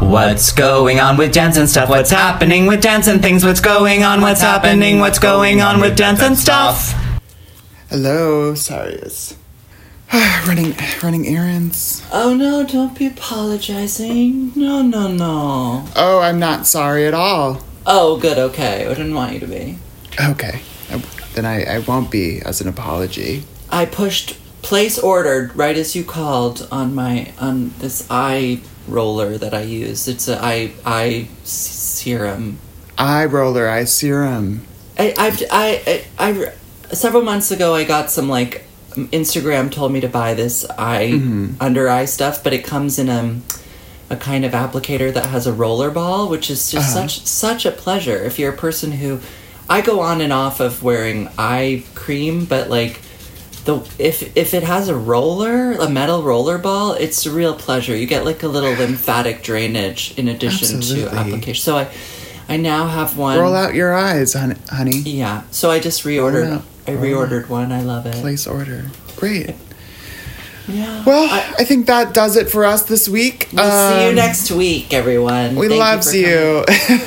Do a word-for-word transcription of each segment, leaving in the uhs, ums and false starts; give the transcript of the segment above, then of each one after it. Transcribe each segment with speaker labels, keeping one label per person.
Speaker 1: What's going on with dance and stuff? What's happening with dance and things? What's going on? What's happening? What's going on with dance and stuff?
Speaker 2: Hello, sorry, it's running running errands.
Speaker 3: Oh no, don't be apologizing. No, no, no.
Speaker 2: Oh, I'm not sorry at all.
Speaker 3: Oh, good, okay. I didn't want you to be.
Speaker 2: Okay, I, then I, I won't be as an apology.
Speaker 3: I pushed place ordered right as you called on my on this eye roller that I use. It's a eye eye serum.
Speaker 2: Eye roller, eye serum.
Speaker 3: I I've I I, I several months ago I got some like Instagram told me to buy this eye
Speaker 2: Mm-hmm.
Speaker 3: under eye stuff, but it comes in a a kind of applicator that has a roller ball, which is just
Speaker 2: Uh-huh.
Speaker 3: such such a pleasure. If you're a person who, I go on and off of wearing eye cream, but like the if if it has a roller, a metal roller ball, it's a real pleasure. You get like a little lymphatic drainage in addition
Speaker 2: Absolutely.
Speaker 3: to application. So I I now have one.
Speaker 2: Roll out your eyes, hon- honey.
Speaker 3: Yeah. So I just reordered.
Speaker 2: out.
Speaker 3: I
Speaker 2: Roll
Speaker 3: reordered one. I love it.
Speaker 2: Place order. Great.
Speaker 3: Yeah.
Speaker 2: Well,
Speaker 3: I,
Speaker 2: I, think that does it for us this week.
Speaker 3: we'll see you
Speaker 2: Um,
Speaker 3: next week, everyone.
Speaker 2: We
Speaker 3: Thank
Speaker 2: loves
Speaker 3: you.
Speaker 2: you.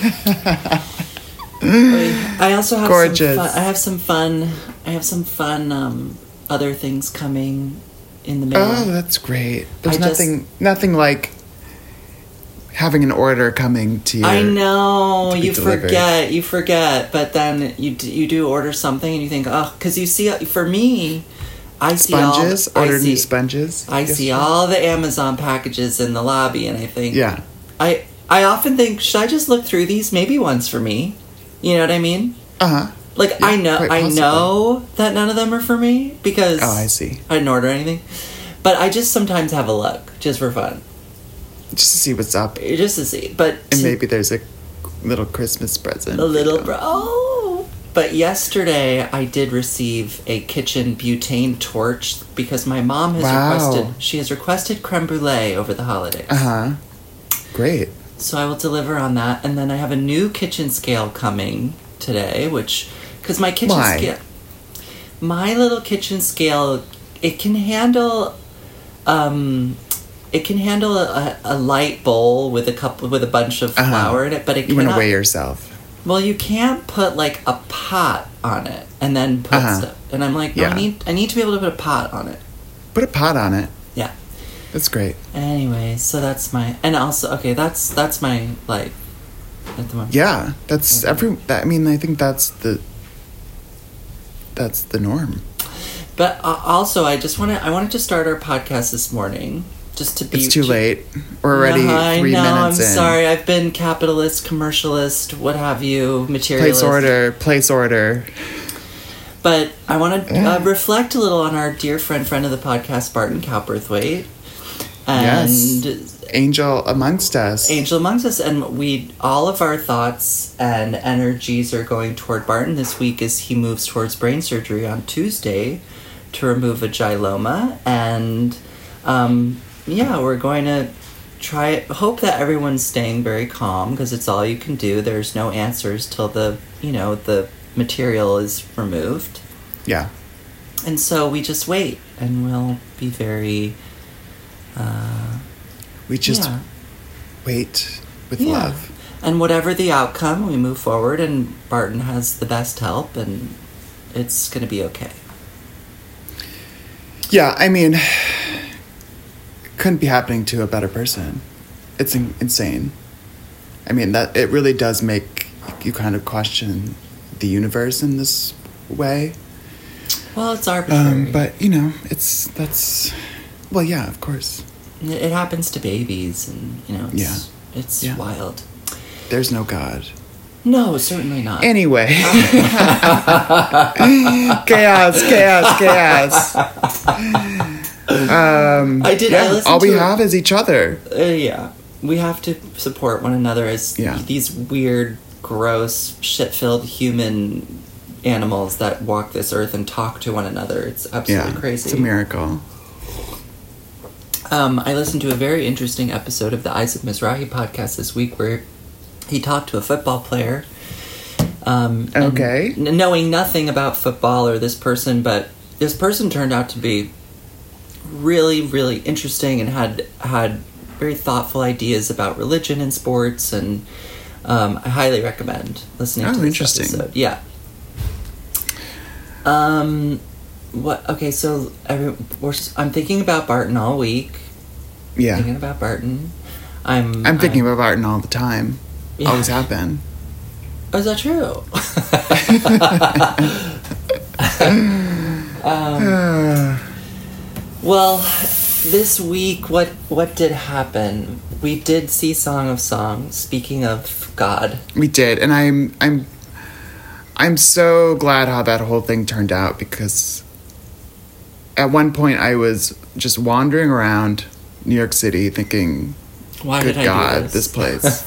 Speaker 3: for coming. I also have
Speaker 2: Gorgeous.
Speaker 3: some fun. I have some fun. I have some fun. Um, other things coming in the mail.
Speaker 2: Oh, that's great. There's
Speaker 3: I just-
Speaker 2: nothing nothing like having an order coming to you.
Speaker 3: I know
Speaker 2: to be
Speaker 3: you
Speaker 2: delivered.
Speaker 3: forget, you forget, but then you d- you do order something and you think, oh, because you see, for me, I see
Speaker 2: Sponges?
Speaker 3: all.
Speaker 2: Order
Speaker 3: I see,
Speaker 2: new sponges?
Speaker 3: I
Speaker 2: Yes,
Speaker 3: see
Speaker 2: sir.
Speaker 3: all the Amazon packages in the lobby, and I think,
Speaker 2: Yeah.
Speaker 3: I I often think, should I just look through these? Maybe one's for me. You know what I mean?
Speaker 2: Uh-huh.
Speaker 3: Like
Speaker 2: Yeah,
Speaker 3: I know,
Speaker 2: quite
Speaker 3: I
Speaker 2: possibly.
Speaker 3: know that none of them are for me because
Speaker 2: Oh, I see.
Speaker 3: I didn't order anything, but I just sometimes have a look just for fun,
Speaker 2: Just to see what's up.
Speaker 3: just to see. But
Speaker 2: And
Speaker 3: to-
Speaker 2: maybe there's a little Christmas present.
Speaker 3: a little
Speaker 2: for
Speaker 3: bro.
Speaker 2: you.
Speaker 3: Oh. But yesterday I did receive a kitchen butane torch because my mom has
Speaker 2: Wow.
Speaker 3: requested. She has requested creme brulee over the holidays.
Speaker 2: Uh-huh. Great.
Speaker 3: So I will deliver on that, and then I have a new kitchen scale coming today, which because my kitchen
Speaker 2: Why?
Speaker 3: scale, my little kitchen scale, it can handle, um, it can handle a, a light bowl with a couple with a bunch of
Speaker 2: Uh-huh.
Speaker 3: flour in it, but it
Speaker 2: You want to
Speaker 3: cannot.
Speaker 2: weigh yourself.
Speaker 3: Well, you can't put like a pot on it and then put
Speaker 2: Uh-huh.
Speaker 3: stuff. And I'm like, no,
Speaker 2: Yeah.
Speaker 3: I need I need to be able to put a pot on it.
Speaker 2: Put a pot on it.
Speaker 3: Yeah.
Speaker 2: That's great.
Speaker 3: Anyway, so that's my and also okay, that's that's my life at the moment.
Speaker 2: Yeah. That's
Speaker 3: Okay.
Speaker 2: every... That, I mean, I think that's the... That's the norm.
Speaker 3: But uh, also, I just want to I wanted to start our podcast this morning just to be.
Speaker 2: It's too late. We're already
Speaker 3: No, I
Speaker 2: three
Speaker 3: know,
Speaker 2: minutes
Speaker 3: I'm
Speaker 2: in.
Speaker 3: sorry. I've been capitalist, commercialist, what have you, materialist.
Speaker 2: Place order. Place order.
Speaker 3: But I want to
Speaker 2: Yeah.
Speaker 3: uh, reflect a little on our dear friend, friend of the podcast, Barton Cowperthwaite. And
Speaker 2: Yes. Angel amongst us.
Speaker 3: Angel amongst us, and we all of our thoughts and energies are going toward Barton this week as he moves towards brain surgery on Tuesday to remove a gyloma, and um, yeah, we're going to try hope that everyone's staying very calm because it's all you can do. There's no answers till the you know the material is removed,
Speaker 2: Yeah.
Speaker 3: and so we just wait, and we'll be very. Uh,
Speaker 2: We just
Speaker 3: yeah.
Speaker 2: wait with
Speaker 3: Yeah.
Speaker 2: love.
Speaker 3: And whatever the outcome, we move forward, and Barton has the best help, and it's going to be okay.
Speaker 2: Yeah, I mean, couldn't be happening to a better person. It's in- insane. I mean, that it really does make you kind of question the universe in this way.
Speaker 3: Well, it's arbitrary.
Speaker 2: Um, but, you know, it's, that's, well, yeah, of course.
Speaker 3: It it happens to babies, and, you know, it's, it's
Speaker 2: Yeah.
Speaker 3: wild.
Speaker 2: There's no God.
Speaker 3: No, certainly not.
Speaker 2: Anyway. chaos, chaos, chaos. Um,
Speaker 3: I did- I
Speaker 2: yeah,
Speaker 3: listened
Speaker 2: all we
Speaker 3: to-
Speaker 2: have is each other.
Speaker 3: Uh, yeah. We have to support one another as
Speaker 2: Yeah.
Speaker 3: these weird, gross, shit-filled human animals that walk this earth and talk to one another. It's absolutely
Speaker 2: Yeah,
Speaker 3: crazy.
Speaker 2: it's a miracle.
Speaker 3: Um, I listened to a very interesting episode of the Isaac Mizrahi podcast this week where he talked to a football player. Um, and
Speaker 2: Okay.
Speaker 3: n- knowing nothing about football or this person, but this person turned out to be really, really interesting and had had very thoughtful ideas about religion and sports, and um, I highly recommend listening
Speaker 2: Oh,
Speaker 3: to this
Speaker 2: interesting.
Speaker 3: episode. Yeah. Um, what? Okay, so every, we're, s- I'm thinking about Barton all week.
Speaker 2: Yeah.
Speaker 3: Thinking about Barton. I'm.
Speaker 2: I'm thinking about Barton all the time.
Speaker 3: Yeah.
Speaker 2: Always have been.
Speaker 3: Oh, is that true? um, well, this week, what what did happen? We did see Song of Songs. Speaking of God,
Speaker 2: We did, and I'm I'm I'm so glad how that whole thing turned out, because at one point I was just wandering around New York City thinking,
Speaker 3: why
Speaker 2: good
Speaker 3: did I
Speaker 2: God,
Speaker 3: do this?
Speaker 2: this place.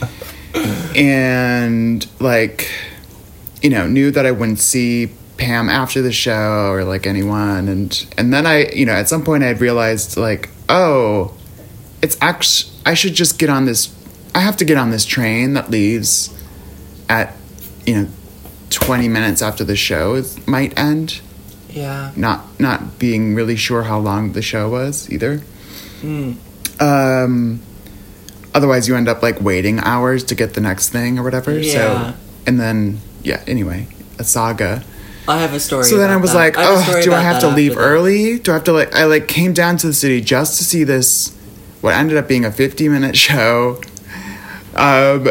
Speaker 2: And like, you know, knew that I wouldn't see Pam after the show or like anyone, and and then I, you know, at some point I had realized like, oh, it's actually, I should just get on this, I have to get on this train that leaves at, you know, twenty minutes after the show is, might end.
Speaker 3: Yeah.
Speaker 2: Not not being really sure how long the show was either.
Speaker 3: Mm.
Speaker 2: Um, otherwise you end up like waiting hours to get the next thing or whatever.
Speaker 3: Yeah.
Speaker 2: So, and then, yeah, anyway, a saga.
Speaker 3: I have a story.
Speaker 2: So then I
Speaker 3: about
Speaker 2: was
Speaker 3: that.
Speaker 2: like,
Speaker 3: I have a
Speaker 2: oh,
Speaker 3: story
Speaker 2: do I
Speaker 3: about
Speaker 2: have
Speaker 3: that
Speaker 2: to
Speaker 3: after
Speaker 2: leave
Speaker 3: that.
Speaker 2: early? Do I have to like, I like came down to the city just to see this, what ended up being a fifty minute show. Um,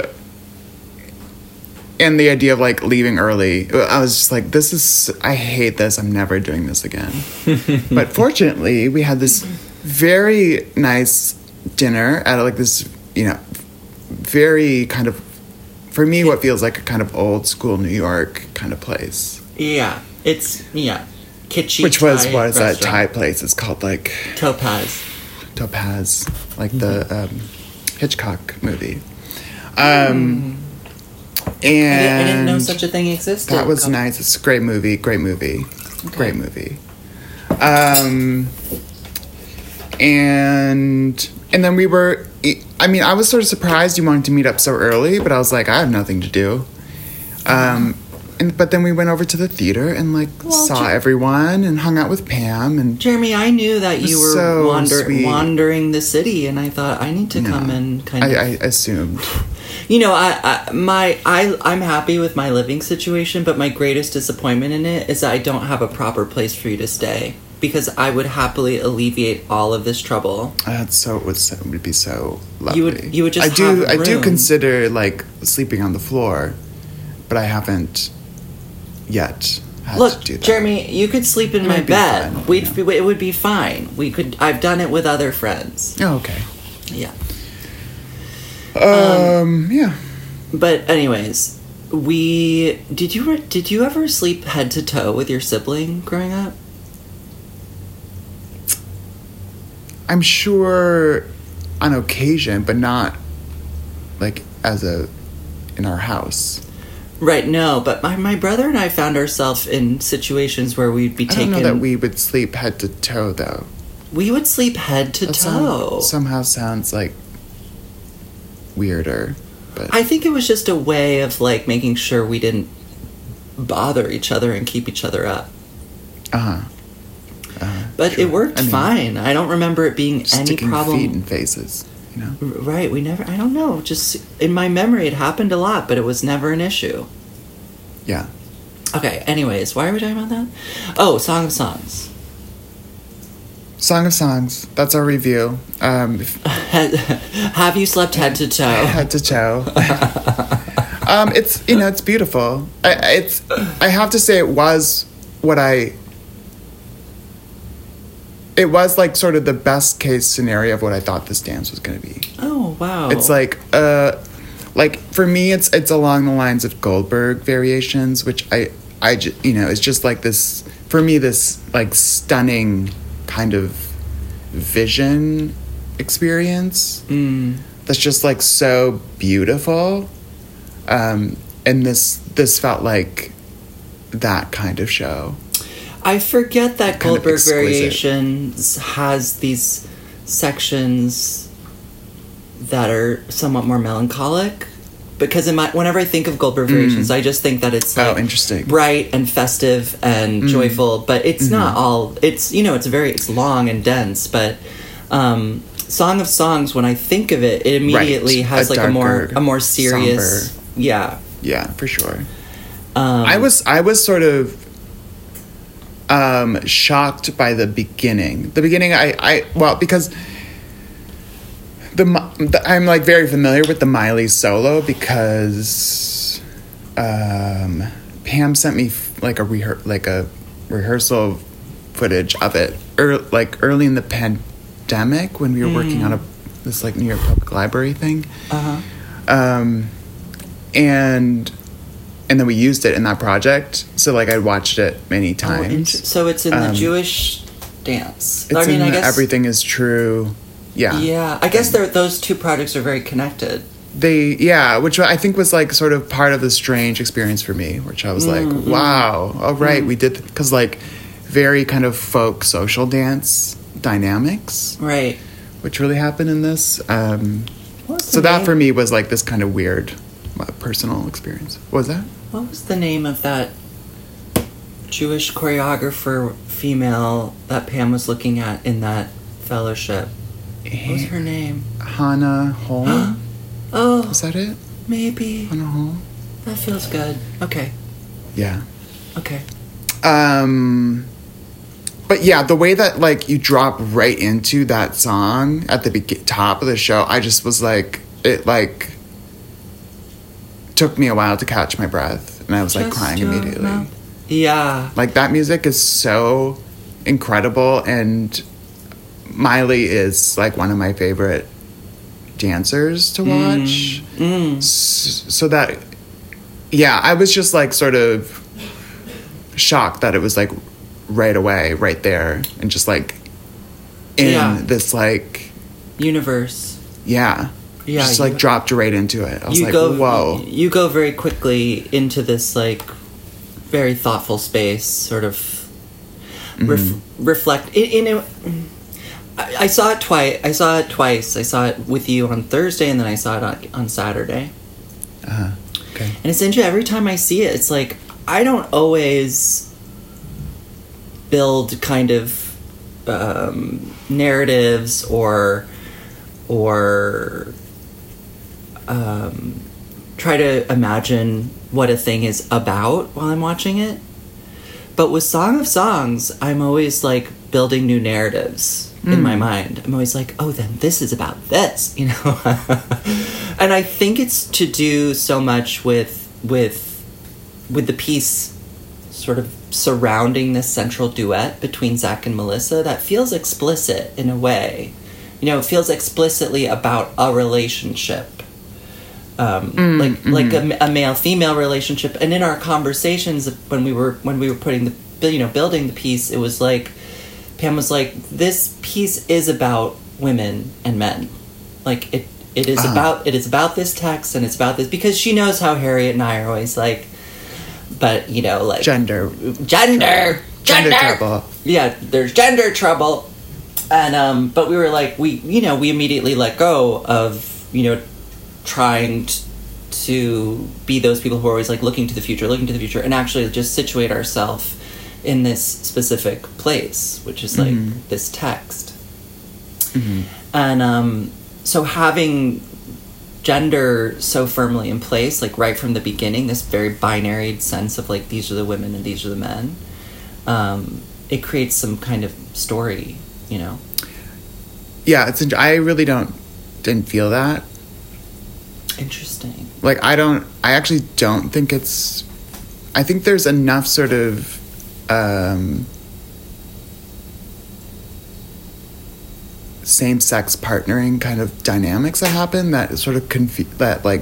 Speaker 2: and the idea of like leaving early, I was just like, this is, I hate this. I'm never doing this again. But fortunately, we had this very nice dinner at like this, you know, very kind of, for me, what feels like a kind of old school New York kind of place.
Speaker 3: Yeah, it's yeah, kitschy.
Speaker 2: Which was,
Speaker 3: Thai
Speaker 2: what is that
Speaker 3: restaurant.
Speaker 2: Thai place? It's called like
Speaker 3: Topaz.
Speaker 2: Topaz, like
Speaker 3: Mm-hmm.
Speaker 2: the um, Hitchcock movie. Um,
Speaker 3: I,
Speaker 2: and
Speaker 3: didn't, I didn't know such a thing existed.
Speaker 2: that was
Speaker 3: Come-
Speaker 2: nice. It's a great movie. Great movie.
Speaker 3: Okay.
Speaker 2: Great movie. Um, and and then we were. I mean, I was sort of surprised you wanted to meet up so early, but I was like, I have nothing to do. Um, and but then we went over to the theater and like
Speaker 3: Well,
Speaker 2: saw
Speaker 3: Jer-
Speaker 2: everyone and hung out with Pam and.
Speaker 3: Jeremy, I knew that you were
Speaker 2: So
Speaker 3: wander-
Speaker 2: sweet.
Speaker 3: wandering the city, and I thought I need to
Speaker 2: No.
Speaker 3: come and kind
Speaker 2: I,
Speaker 3: of.
Speaker 2: I assumed.
Speaker 3: You know, I, I my I I'm happy with my living situation, but my greatest disappointment in it is that I don't have a proper place for you to stay, because I would happily alleviate all of this trouble.
Speaker 2: That's so it would so, it would be so lovely.
Speaker 3: You would- you would just
Speaker 2: I do
Speaker 3: have
Speaker 2: I do
Speaker 3: room.
Speaker 2: consider like sleeping on the floor, but I haven't yet had
Speaker 3: Look,
Speaker 2: to do that.
Speaker 3: Jeremy, you could sleep in
Speaker 2: It
Speaker 3: my
Speaker 2: would be
Speaker 3: bed.
Speaker 2: fine,
Speaker 3: We'd
Speaker 2: yeah.
Speaker 3: it would be fine. We could. I've done it with other friends.
Speaker 2: Oh, okay.
Speaker 3: Yeah.
Speaker 2: Um, yeah.
Speaker 3: But anyways, we did you re- did you ever sleep head to toe with your sibling growing up?
Speaker 2: I'm sure on occasion, but not like as a in our house.
Speaker 3: Right, no, but my, my brother and I found ourselves in situations where we'd be
Speaker 2: I
Speaker 3: taken.
Speaker 2: don't know that we would sleep head to toe though.
Speaker 3: we would sleep head to
Speaker 2: That sound-
Speaker 3: toe.
Speaker 2: somehow sounds like weirder, but
Speaker 3: I think it was just a way of like making sure we didn't bother each other and keep each other up.
Speaker 2: uh huh. Uh,
Speaker 3: But
Speaker 2: sure.
Speaker 3: it worked
Speaker 2: I mean,
Speaker 3: fine. I don't remember it being any
Speaker 2: sticking
Speaker 3: problem.
Speaker 2: feet in faces, you know.
Speaker 3: R- Right, we never. I don't know. Just in my memory, it happened a lot, but it was never an issue.
Speaker 2: Yeah.
Speaker 3: Okay. Anyways, why are we talking about that? Oh, Song of Songs.
Speaker 2: Song of Songs. That's our review. Um,
Speaker 3: Have you slept head to toe?
Speaker 2: head to toe. um, it's you know it's beautiful. I, it's I have to say it was what I. It was like sort of the best case scenario of what I thought this dance was going to be.
Speaker 3: Oh wow!
Speaker 2: It's like uh, like for me, it's it's along the lines of Goldberg variations, which I I ju- you know it's just like this for me this like stunning kind of vision experience
Speaker 3: Mm.
Speaker 2: that's just like so beautiful, um, and this this felt like that kind of show.
Speaker 3: I forget that
Speaker 2: Kind of
Speaker 3: Goldberg
Speaker 2: exquisite.
Speaker 3: Variations has these sections that are somewhat more melancholic. Because in my, whenever I think of Goldberg Variations, I just think that it's
Speaker 2: Oh,
Speaker 3: like
Speaker 2: interesting.
Speaker 3: bright and festive and joyful. But it's not all. It's you know, it's very it's long and dense. But um, Song of Songs, when I think of it, it immediately
Speaker 2: Right.
Speaker 3: has
Speaker 2: A
Speaker 3: like a more
Speaker 2: darker,
Speaker 3: a more serious,
Speaker 2: somber.
Speaker 3: yeah.
Speaker 2: Yeah, for sure.
Speaker 3: Um,
Speaker 2: I was I was sort of um, shocked by the beginning. The beginning, I, I well because the, the I'm like very familiar with the Miley solo because um, Pam sent me like a rehe- like a rehearsal footage of it, er, like early in the pandemic when we were mm. working on a this like New York Public Library thing.
Speaker 3: Uh huh.
Speaker 2: Um, and. And then we used it in that project. So, like, I watched it many times.
Speaker 3: Oh, int- so it's in the
Speaker 2: um,
Speaker 3: Jewish dance.
Speaker 2: It's
Speaker 3: I mean,
Speaker 2: in
Speaker 3: I
Speaker 2: the
Speaker 3: guess
Speaker 2: Everything is True. Yeah.
Speaker 3: Yeah. I guess they're, those two projects are very connected.
Speaker 2: They, yeah, which I think was, like, sort of part of the strange experience for me, which I was
Speaker 3: mm-hmm.
Speaker 2: like, wow, oh, right, mm-hmm. we did, because, like, very kind of folk social dance dynamics.
Speaker 3: Right.
Speaker 2: Which really happened in this. Um, so that, for me, was, like, this kind of weird uh, personal experience. What was that?
Speaker 3: What was the name of that Jewish choreographer female that Pam was looking at in that fellowship? What was her name?
Speaker 2: Hannah Holm?
Speaker 3: Oh.
Speaker 2: Is that it?
Speaker 3: Maybe.
Speaker 2: Hannah Holm?
Speaker 3: That feels good. Okay.
Speaker 2: Yeah.
Speaker 3: Okay.
Speaker 2: Um, but yeah, the way that, like, you drop right into that song at the be- top of the show, I just was like, it, like... took me a while to catch my breath, and I was like crying immediately. Know.
Speaker 3: Yeah,
Speaker 2: like that music is so incredible, and Miley is like one of my favorite dancers to watch.
Speaker 3: Mm. Mm.
Speaker 2: So, so that, yeah, I was just like sort of shocked that it was like right away, right there, and just like in
Speaker 3: yeah.
Speaker 2: this like
Speaker 3: universe.
Speaker 2: Yeah.
Speaker 3: Yeah,
Speaker 2: just like you, dropped right into it. I was
Speaker 3: you
Speaker 2: like,
Speaker 3: go,
Speaker 2: whoa.
Speaker 3: You go very quickly into this like very thoughtful space, sort of mm-hmm. ref- reflect. In, in a, I, I saw it twice. I saw it twice. I saw it with you on Thursday, and then I saw it on, on Saturday.
Speaker 2: Uh huh. Okay.
Speaker 3: And essentially, every time I see it, it's like I don't always build kind of um, narratives or or. Um, try to imagine what a thing is about while I'm watching it. But with Song of Songs, I'm always like building new narratives mm. in my mind. I'm always like, oh, then this is about this, you know? And I think it's to do so much with with with the piece sort of surrounding this central duet between Zach and Melissa that feels explicit in a way. You know, it feels explicitly about a relationship. Um, mm, like mm-hmm. like a, a male-female relationship, and in our conversations when we were when we were putting the you know building the piece, it was like Pam was like, this piece is about women and men, like it it is uh-huh. about it is about this text, and it's about this because she knows how Harriet and I are always like, but you know like
Speaker 2: gender
Speaker 3: gender
Speaker 2: gender,
Speaker 3: gender
Speaker 2: trouble
Speaker 3: yeah there's gender trouble, and um but we were like we you know we immediately let go of you know. trying t- to be those people who are always like looking to the future, looking to the future, and actually just situate ourselves in this specific place, which is like mm-hmm. this text. Mm-hmm. And um, so having gender so firmly in place, like right from the beginning, this very binary sense of like these are the women and these are the men, um, it creates some kind of story, you know.
Speaker 2: Yeah, it's. I really don't didn't feel that.
Speaker 3: Interesting.
Speaker 2: Like, I don't... I actually don't think it's... I think there's enough sort of... Um, same-sex partnering kind of dynamics that happen that sort of confu- that, like...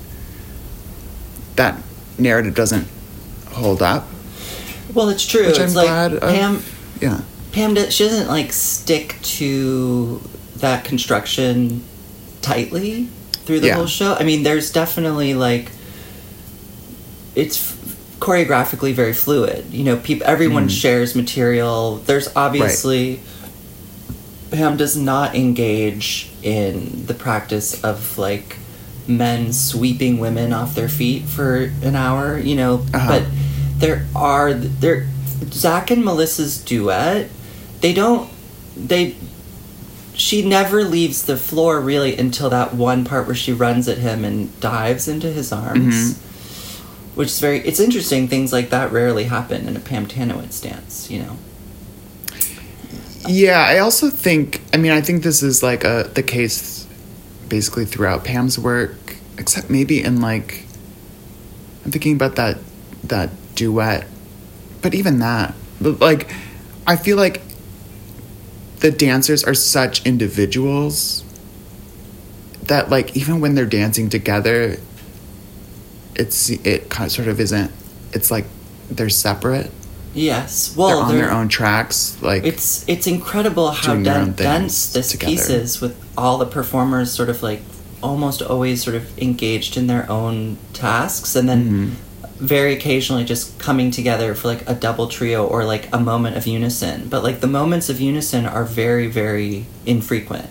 Speaker 2: That narrative doesn't hold up.
Speaker 3: Well, it's true.
Speaker 2: Which
Speaker 3: it's
Speaker 2: I'm
Speaker 3: like
Speaker 2: glad of.
Speaker 3: Pam...
Speaker 2: Yeah.
Speaker 3: Pam, does, she doesn't, like, stick to that construction tightly through the
Speaker 2: yeah.
Speaker 3: whole show. I mean, there's definitely like it's f- choreographically very fluid. You know, peop- everyone mm. shares material. There's obviously right. Pam does not engage in the practice of like men sweeping women off their feet for an hour. You know, uh-huh. but there are there Zach and Melissa's duet. They don't they. she never leaves the floor really until that one part where she runs at him and dives into his arms. Mm-hmm. Which is very... It's interesting. Things like that rarely happen in a Pam Tanowitz dance, you know?
Speaker 2: Yeah, I also think... I mean, I think this is, like, a the case basically throughout Pam's work, except maybe in, like... I'm thinking about that that duet. But even that... But, like, I feel like the dancers are such individuals that, like, even when they're dancing together, it's it kind of sort of isn't. It's like they're separate.
Speaker 3: Yes, well,
Speaker 2: they're on their own tracks. Like
Speaker 3: it's it's incredible how den- dense this together. Piece is, with all the performers sort of like almost always sort of engaged in their own tasks, and then. Mm-hmm. Very occasionally just coming together for like a double trio or like a moment of unison. But like the moments of unison are very, very infrequent.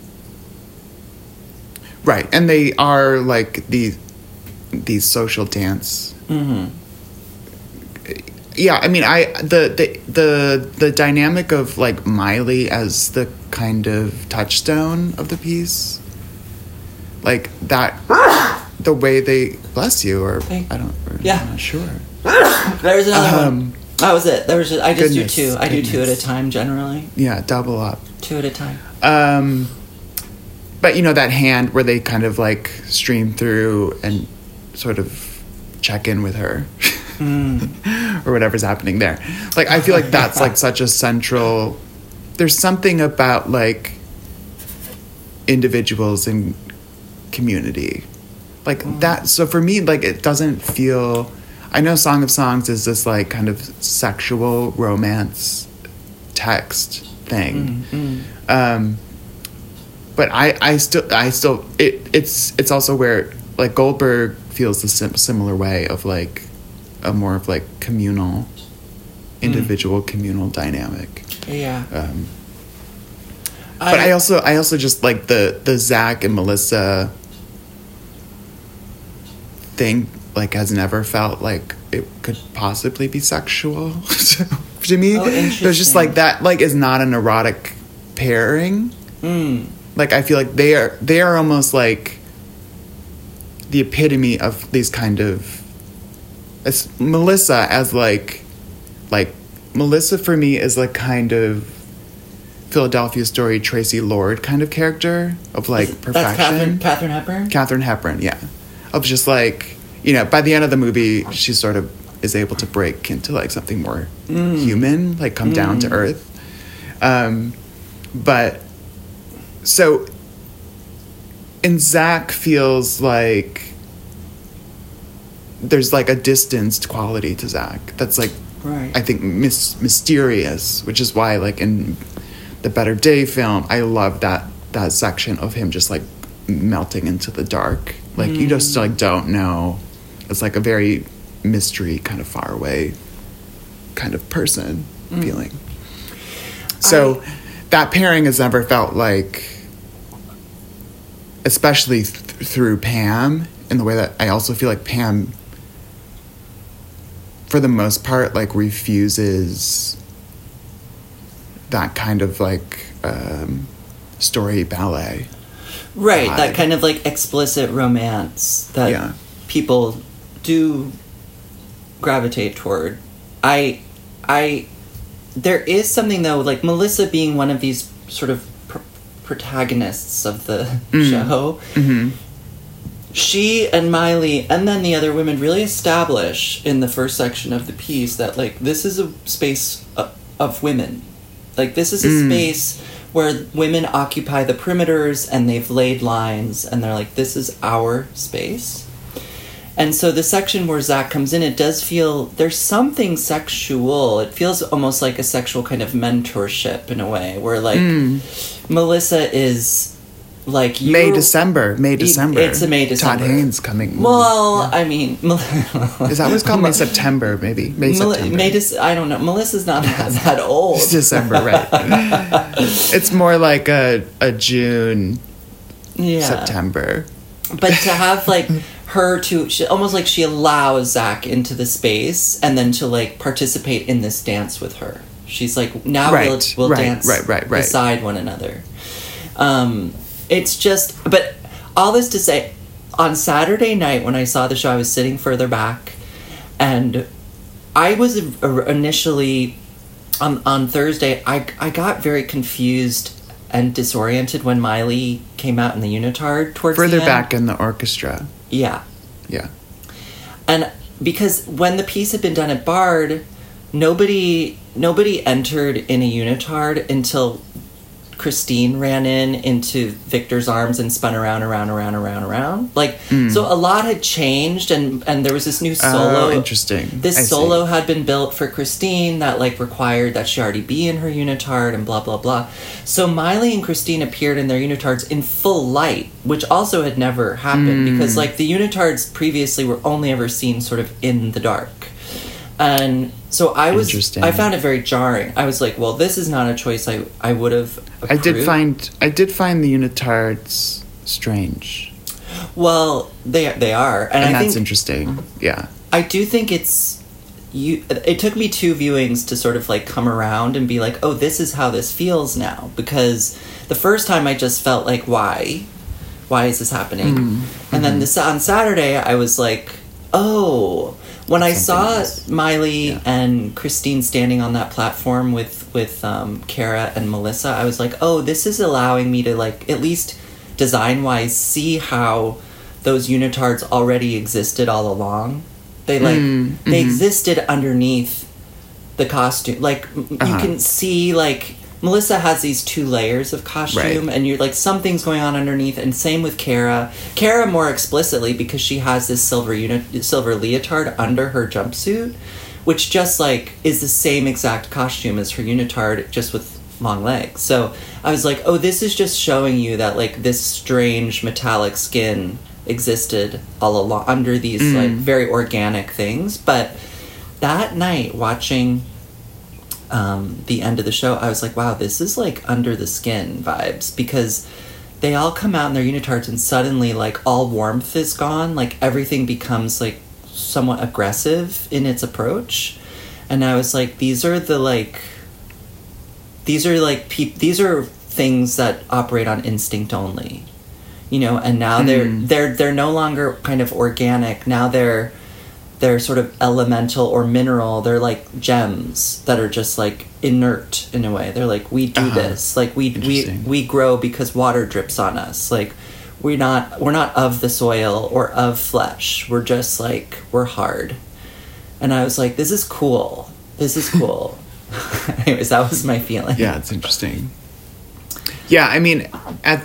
Speaker 2: Right. And they are like these these social dance.
Speaker 3: Mm-hmm.
Speaker 2: Yeah, I mean I the, the the the dynamic of like Miley as the kind of touchstone of the piece. Like that the way they bless you or Thank, I don't
Speaker 3: yeah
Speaker 2: I'm not sure.
Speaker 3: There's another um, one. That was it. There was just, I just
Speaker 2: goodness,
Speaker 3: do two. I
Speaker 2: goodness.
Speaker 3: do two at a time generally.
Speaker 2: Yeah, double up.
Speaker 3: Two at a time.
Speaker 2: Um, but you know that hand where they kind of like stream through and sort of check in with her,
Speaker 3: mm.
Speaker 2: or whatever's happening there. Like I feel like that's like such a central. There's something about like individuals and community. Like mm. that, so for me, like, it doesn't feel... I know Song of Songs is this, like, kind of sexual romance text thing.
Speaker 3: Mm, mm.
Speaker 2: Um, but I, I still... I still... It, it's it's also where, like, Goldberg feels the sim- similar way of, like, a more of, like, communal, individual mm. communal dynamic.
Speaker 3: Yeah.
Speaker 2: Um, but I, I also... I also just, like, the, the Zach and Melissa... thing like has never felt like it could possibly be sexual to me.
Speaker 3: Oh,
Speaker 2: there's just like that like is not an erotic pairing.
Speaker 3: Mm.
Speaker 2: Like I feel like they are they are almost like the epitome of these kind of as Melissa as like like Melissa for me is like kind of Philadelphia Story Tracy Lord kind of character of like is, perfection.
Speaker 3: That's Katharine, Katharine Hepburn?
Speaker 2: Katharine Hepburn, yeah. Of just like, you know, by the end of the movie, she sort of is able to break into like something more mm. human, like come mm. down to earth. Um, but so, and Zach feels like there's like a distanced quality to Zach that's like,
Speaker 3: right.
Speaker 2: I think mis- mysterious, which is why like in the Better Day film, I love that that section of him just like melting into the dark. Like, mm. you just, like, don't know. It's, like, a very mystery, kind of far away kind of person mm. feeling. So, I... that pairing has never felt like, especially th- through Pam, in the way that I also feel like Pam, for the most part, like, refuses that kind of, like, um, story ballet.
Speaker 3: Right, vibe. That kind of like explicit romance that yeah. people do gravitate toward. I, I, there is something though, like Melissa being one of these sort of pr- protagonists of the mm. show.
Speaker 2: Mm-hmm.
Speaker 3: She and Miley and then the other women really establish in the first section of the piece that like this is a space of, of women. Like this is a mm. space where women occupy the perimeters and they've laid lines and they're like, this is our space. And so the section where Zach comes in, it does feel, there's something sexual. It feels almost like a sexual kind of mentorship in a way, where like mm. Melissa is like...
Speaker 2: May, December, May, December.
Speaker 3: It's a May, December.
Speaker 2: Todd Haynes coming.
Speaker 3: Well,
Speaker 2: yeah.
Speaker 3: I mean...
Speaker 2: Is that what's called May, September, maybe? May, Mel- September.
Speaker 3: May, De- I don't know. Melissa's not that, that old.
Speaker 2: It's December, right. It's more like a, a June, yeah. September.
Speaker 3: But to have, like... her to she, almost like she allows Zach into the space and then to like participate in this dance with her. She's like, now
Speaker 2: right,
Speaker 3: we'll, we'll
Speaker 2: right,
Speaker 3: dance
Speaker 2: right, right, right.
Speaker 3: beside one another. Um, it's just, but all this to say, on Saturday night when I saw the show, I was sitting further back, and I was initially, on, on Thursday, I, I got very confused and disoriented when Miley came out in the unitard towards
Speaker 2: Further
Speaker 3: the end.
Speaker 2: back in the orchestra.
Speaker 3: Yeah.
Speaker 2: Yeah.
Speaker 3: And because when the piece had been done at Bard, nobody nobody entered in a unitard until Christine ran in into Victor's arms and spun around, around, around, around, around. Like, mm. so a lot had changed, and, and there was this new solo.
Speaker 2: Oh, interesting.
Speaker 3: This
Speaker 2: I
Speaker 3: solo
Speaker 2: see.
Speaker 3: had been built for Christine that, like, required that she already be in her unitard and blah, blah, blah. So Miley and Christine appeared in their unitards in full light, which also had never happened, mm. because, like, the unitards previously were only ever seen sort of in the dark. And so I was, I found it very jarring. I was like, well, this is not a choice I, I would have approved.
Speaker 2: I did find, I did find the unitards strange.
Speaker 3: Well, they they are. And,
Speaker 2: and
Speaker 3: I
Speaker 2: that's
Speaker 3: think,
Speaker 2: interesting. Yeah.
Speaker 3: I do think it's, you. It took me two viewings to sort of like come around and be like, oh, this is how this feels now. Because the first time I just felt like, why? Why is this happening? Mm-hmm. And then this on Saturday, I was like, oh... When I saw else. Miley yeah. and Christine standing on that platform with with um, Kara and Melissa, I was like, oh, this is allowing me to, like, at least design-wise, see how those unitards already existed all along. They, like, mm, they mm-hmm. existed underneath the costume. Like, uh-huh. you can see, like... Melissa has these two layers of costume, right. and you're like, something's going on underneath, and same with Kara. Kara more explicitly, because she has this silver uni- silver leotard under her jumpsuit, which just, like, is the same exact costume as her unitard, just with long legs. So I was like, oh, this is just showing you that, like, this strange metallic skin existed all along under these, mm. like, very organic things. But that night, watching... Um, the end of the show, I was like, wow, this is like under the skin vibes, because they all come out in their unitards and suddenly, like, all warmth is gone, like everything becomes like somewhat aggressive in its approach. And I was like, these are the like these are like pe- these are things that operate on instinct only, you know. And now mm. they're they're they're no longer kind of organic. Now they're They're sort of elemental or mineral. They're like gems that are just like inert in a way. They're like, we do uh-huh. this. Like we we we grow because water drips on us. Like we're not we're not of the soil or of flesh. We're just like, we're hard. And I was like, this is cool. This is cool. Anyways, that was my feeling.
Speaker 2: Yeah, it's interesting. Yeah, I mean, at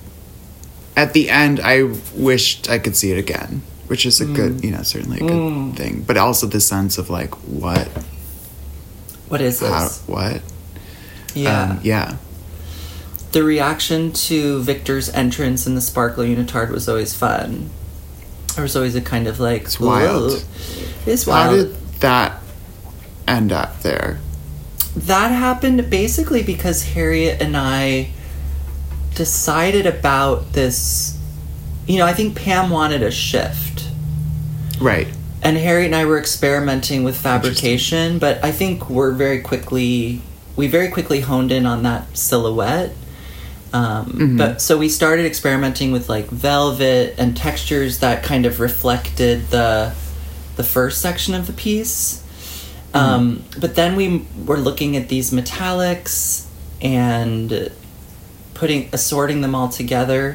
Speaker 2: at the end, I wished I could see it again. Which is a mm. good, you know, certainly a good mm. thing. But also the sense of, like, what?
Speaker 3: What is this?
Speaker 2: How, what?
Speaker 3: Yeah.
Speaker 2: Um, yeah.
Speaker 3: The reaction to Victor's entrance in the Sparkle Unitard was always fun. There was always a kind of, like...
Speaker 2: It's wild.
Speaker 3: It's wild.
Speaker 2: How did that end up there?
Speaker 3: That happened basically because Harriet and I decided about this... You know, I think Pam wanted a shift.
Speaker 2: Right.
Speaker 3: And Harriet and I were experimenting with fabrication, but I think we're very quickly, we very quickly honed in on that silhouette. Um, mm-hmm. But so we started experimenting with like velvet and textures that kind of reflected the the first section of the piece. Mm-hmm. Um, but then we were looking at these metallics and putting, assorting them all together.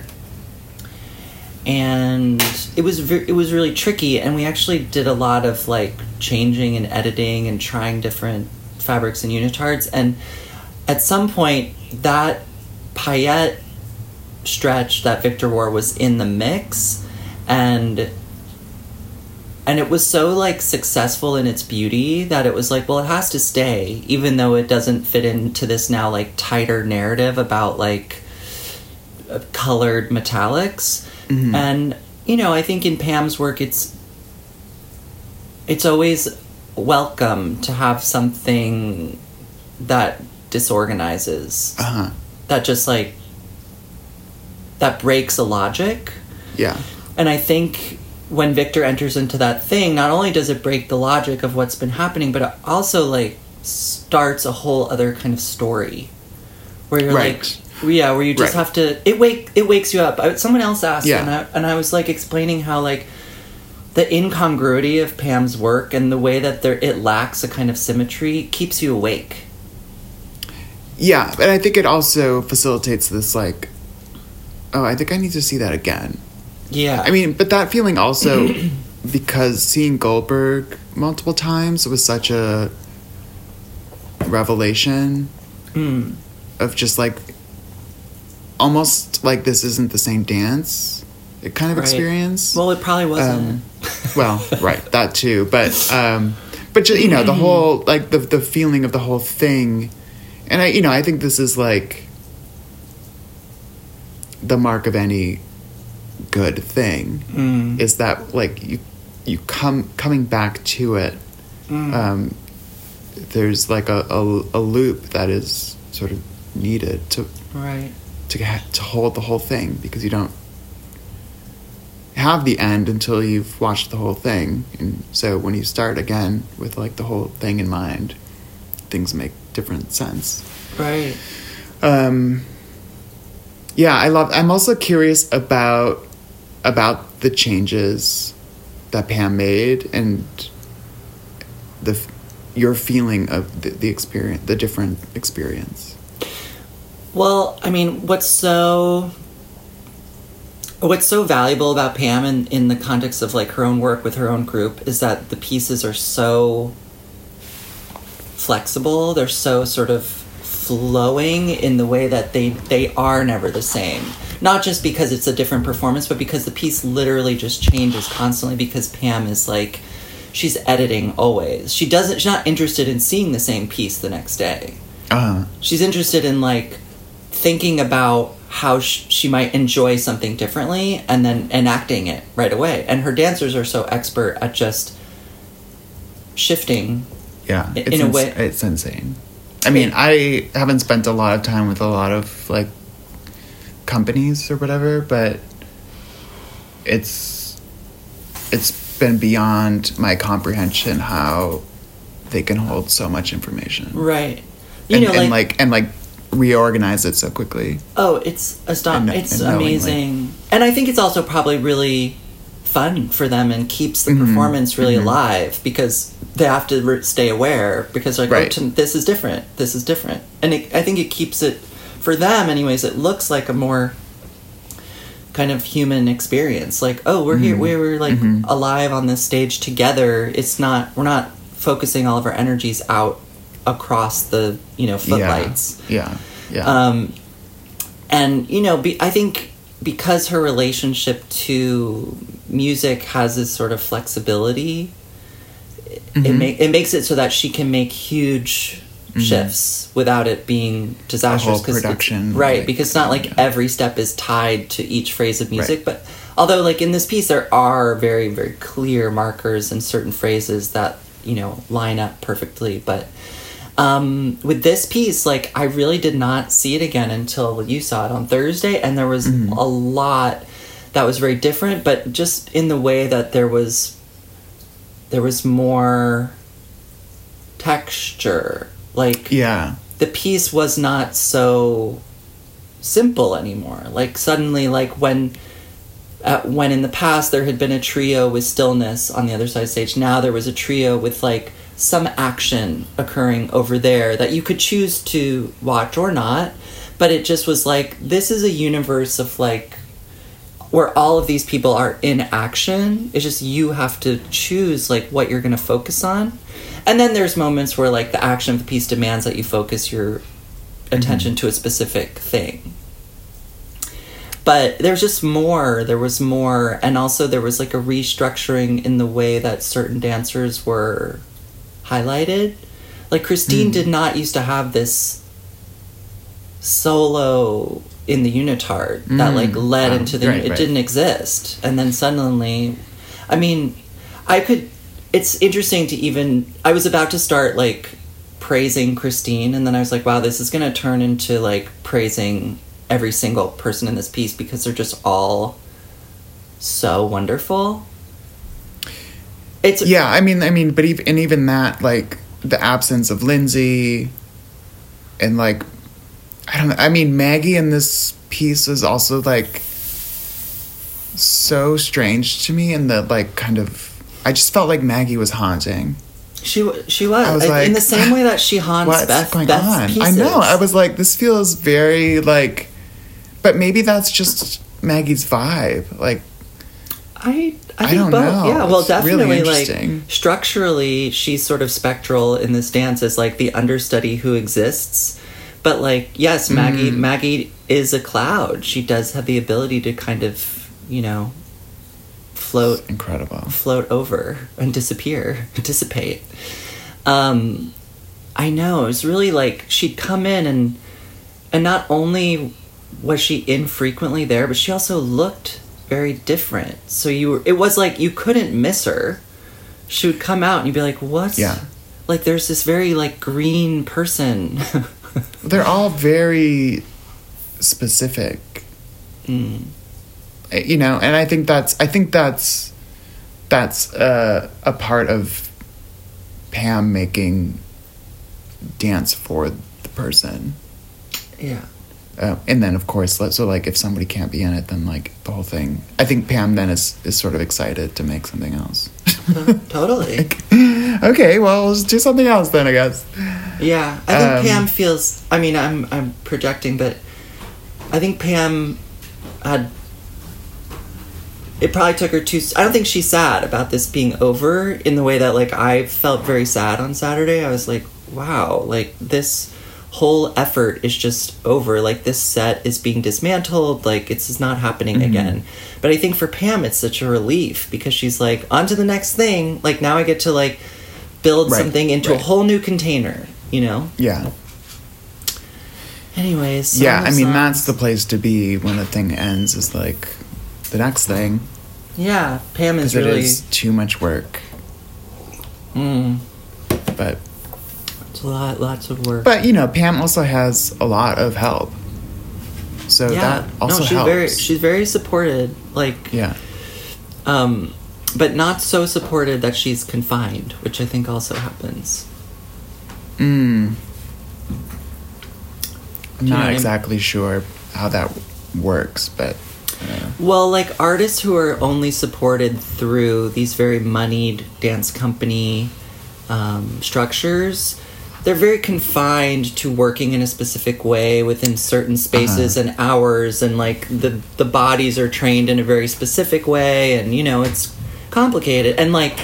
Speaker 3: And it was ve- it was really tricky, and we actually did a lot of like changing and editing and trying different fabrics and unitards. And at some point, that paillette stretch that Victor wore was in the mix, and and it was so like successful in its beauty that it was like, well, it has to stay, even though it doesn't fit into this now like tighter narrative about like colored metallics. Mm-hmm. And, you know, I think in Pam's work, it's it's always welcome to have something that disorganizes.
Speaker 2: Uh-huh.
Speaker 3: That just, like, that breaks a logic.
Speaker 2: Yeah.
Speaker 3: And I think when Victor enters into that thing, not only does it break the logic of what's been happening, but it also, like, starts a whole other kind of story where you're
Speaker 2: Right.
Speaker 3: like, yeah, where you just
Speaker 2: Right.
Speaker 3: have to. It wake it wakes you up. I, someone else asked,
Speaker 2: Yeah.
Speaker 3: and I and I was like explaining how like the incongruity of Pam's work and the way that there it lacks a kind of symmetry keeps you awake.
Speaker 2: Yeah, but I think it also facilitates this, like, oh, I think I need to see that again.
Speaker 3: Yeah,
Speaker 2: I mean, but that feeling also, because seeing Goldberg multiple times was such a revelation
Speaker 3: Mm.
Speaker 2: of just, like, almost like this isn't the same dance kind of
Speaker 3: Right.
Speaker 2: experience.
Speaker 3: Well, it probably wasn't.
Speaker 2: Um, well, right, that too. But, um, but ju- you know, the whole, like, the the feeling of the whole thing. And, I, you know, I think this is, like, the mark of any good thing
Speaker 3: Mm.
Speaker 2: is that, like, you you come coming back to it.
Speaker 3: Mm.
Speaker 2: Um, there's, like, a, a, a loop that is sort of needed to
Speaker 3: Right.
Speaker 2: to ha- to hold the whole thing, because you don't have the end until you've watched the whole thing. And so when you start again with, like, the whole thing in mind, things make different sense.
Speaker 3: Right.
Speaker 2: Um, yeah, I love. I'm also curious about about the changes that Pam made and the f- your feeling of the, the experience, the different experience.
Speaker 3: Well, I mean, what's so what's so valuable about Pam in, in the context of like her own work with her own group is that the pieces are so flexible. They're so sort of flowing in the way that they they are never the same. Not just because it's a different performance, but because the piece literally just changes constantly, because Pam is like, she's editing always. She doesn't, she's not interested in seeing the same piece the next day.
Speaker 2: Uh-huh.
Speaker 3: She's interested in like thinking about how sh- she might enjoy something differently and then enacting it right away. And her dancers are so expert at just shifting.
Speaker 2: Yeah,
Speaker 3: In-
Speaker 2: it's
Speaker 3: in a
Speaker 2: ins-
Speaker 3: way-
Speaker 2: it's insane. I mean, I haven't spent a lot of time with a lot of, like, companies or whatever, but it's it's been beyond my comprehension how they can hold so much information.
Speaker 3: Right. You
Speaker 2: and,
Speaker 3: know,
Speaker 2: and
Speaker 3: like,
Speaker 2: like and like reorganize it so quickly.
Speaker 3: oh, it's aston-
Speaker 2: and-
Speaker 3: It's
Speaker 2: and knowingly.
Speaker 3: amazing. And I think it's also probably really fun for them and keeps the
Speaker 2: Mhm.
Speaker 3: performance really
Speaker 2: Mhm.
Speaker 3: alive, because they have to re- stay aware, because like,
Speaker 2: Right.
Speaker 3: oh, to, this is different. This is different. And it, I think it keeps it, for them anyways, it looks like a more kind of human experience. Like, oh, we're here,
Speaker 2: Mhm.
Speaker 3: we were like
Speaker 2: Mhm.
Speaker 3: alive on this stage together. It's not, we're not focusing all of our energies out across the, you know, footlights.
Speaker 2: Yeah. Yeah. Yeah.
Speaker 3: Um, and you know, be, I think because her relationship to music has this sort of flexibility, it
Speaker 2: Mhm.
Speaker 3: make it makes it so that she can make huge shifts without it being disastrous.
Speaker 2: whole
Speaker 3: 'cause it's-
Speaker 2: production,
Speaker 3: right?
Speaker 2: like,
Speaker 3: Because it's not like
Speaker 2: yeah.
Speaker 3: every step is tied to each phrase of music,
Speaker 2: Right.
Speaker 3: but although like in this piece there are very very clear markers and certain phrases that you know line up perfectly, but. Um, with this piece, like, I really did not see it again until you saw it on Thursday, and there was
Speaker 2: Mhm.
Speaker 3: a lot that was very different, but just in the way that there was there was more texture. Like,
Speaker 2: yeah.
Speaker 3: the piece was not so simple anymore. Like, suddenly, like, when uh, when in the past there had been a trio with stillness on the other side of the stage, now there was a trio with, like, some action occurring over there that you could choose to watch or not, but it just was like, this is a universe of like where all of these people are in action. It's just you have to choose like what you're going to focus on, and then there's moments where like the action of the piece demands that you focus your attention to a specific thing. But there's just more, there was more, and also there was like a restructuring in the way that certain dancers were highlighted. Like Christine
Speaker 2: Mm.
Speaker 3: did not used to have this solo in the unitard that
Speaker 2: Mm.
Speaker 3: like led
Speaker 2: Wow.
Speaker 3: into the
Speaker 2: Right,
Speaker 3: it
Speaker 2: right.
Speaker 3: didn't exist, and then suddenly, I mean, I could it's interesting to even I was about to start like praising Christine, and then I was like, wow, this is gonna turn into like praising every single person in this piece because they're just all so wonderful. It's
Speaker 2: Yeah, I mean, I mean, but even and even that, like the absence of Lindsay, and like, I don't know. I mean, Maggie in this piece was also like so strange to me, and the like kind of. I just felt like Maggie was haunting.
Speaker 3: She w- she was,
Speaker 2: I was
Speaker 3: in
Speaker 2: like,
Speaker 3: the same way that she haunts
Speaker 2: What's
Speaker 3: Beth.
Speaker 2: going
Speaker 3: Beth's
Speaker 2: on?
Speaker 3: pieces.
Speaker 2: I know. I was like, this feels very like, but maybe that's just Maggie's vibe. Like,
Speaker 3: I I,
Speaker 2: I
Speaker 3: think
Speaker 2: don't
Speaker 3: both.
Speaker 2: know.
Speaker 3: Yeah, well,
Speaker 2: It's really
Speaker 3: definitely. Like
Speaker 2: interesting.
Speaker 3: structurally, she's sort of spectral in this dance as like the understudy who exists. But like, yes, Maggie
Speaker 2: Mm.
Speaker 3: Maggie is a cloud. She does have the ability to kind of, you know, float
Speaker 2: It's incredible.
Speaker 3: float over and disappear, dissipate. Um, I know, it was really like she'd come in and and not only was she infrequently there, but she also looked very different. So you were, it was like you couldn't miss her. She would come out and you'd be like, "What?"
Speaker 2: Yeah.
Speaker 3: Like there's this very like green person.
Speaker 2: They're all very specific.
Speaker 3: Mm.
Speaker 2: You know, and I think that's I think that's that's uh, a part of Pam making dance for the person.
Speaker 3: Yeah.
Speaker 2: Uh, and then, of course, let- so like if somebody can't be in it, then like the whole thing. I think Pam then is, is sort of excited to make something else.
Speaker 3: Totally.
Speaker 2: Like, okay, well, let's do something else then, I guess.
Speaker 3: Yeah, I think
Speaker 2: Um,
Speaker 3: Pam feels. I mean, I'm I'm projecting, but I think Pam had. It probably took her too. I don't think she's sad about this being over in the way that like I felt very sad on Saturday. I was like, wow, like this whole effort is just over. Like this set is being dismantled. Like it's just not happening
Speaker 2: Mm-hmm.
Speaker 3: again. But I think for Pam, it's such a relief because she's like, on to the next thing. Like now I get to like build
Speaker 2: Right,
Speaker 3: something into a
Speaker 2: right.
Speaker 3: whole new container. You know.
Speaker 2: Yeah.
Speaker 3: Anyways.
Speaker 2: Yeah,
Speaker 3: Song
Speaker 2: I
Speaker 3: of
Speaker 2: mean,
Speaker 3: Songs.
Speaker 2: that's the place to be when a thing ends, is like the next thing.
Speaker 3: Yeah, Pam is
Speaker 2: Because
Speaker 3: really.
Speaker 2: it is too much work.
Speaker 3: Mm,
Speaker 2: But,
Speaker 3: it's a lot, lots of work.
Speaker 2: but you know, Pam also has a lot of help. So
Speaker 3: yeah,
Speaker 2: that also
Speaker 3: no, she's
Speaker 2: helps.
Speaker 3: very, she's very supported. Like,
Speaker 2: yeah.
Speaker 3: um, but not so supported that she's confined, which I think also happens.
Speaker 2: Mm. I'm
Speaker 3: you know what I
Speaker 2: not
Speaker 3: mean?
Speaker 2: exactly sure how that works, but uh,
Speaker 3: Well, like artists who are only supported through these very moneyed dance company um, structures, they're very confined to working in a specific way within certain spaces
Speaker 2: Uh-huh.
Speaker 3: and hours, and like the the bodies are trained in a very specific way, and you know it's complicated, and like.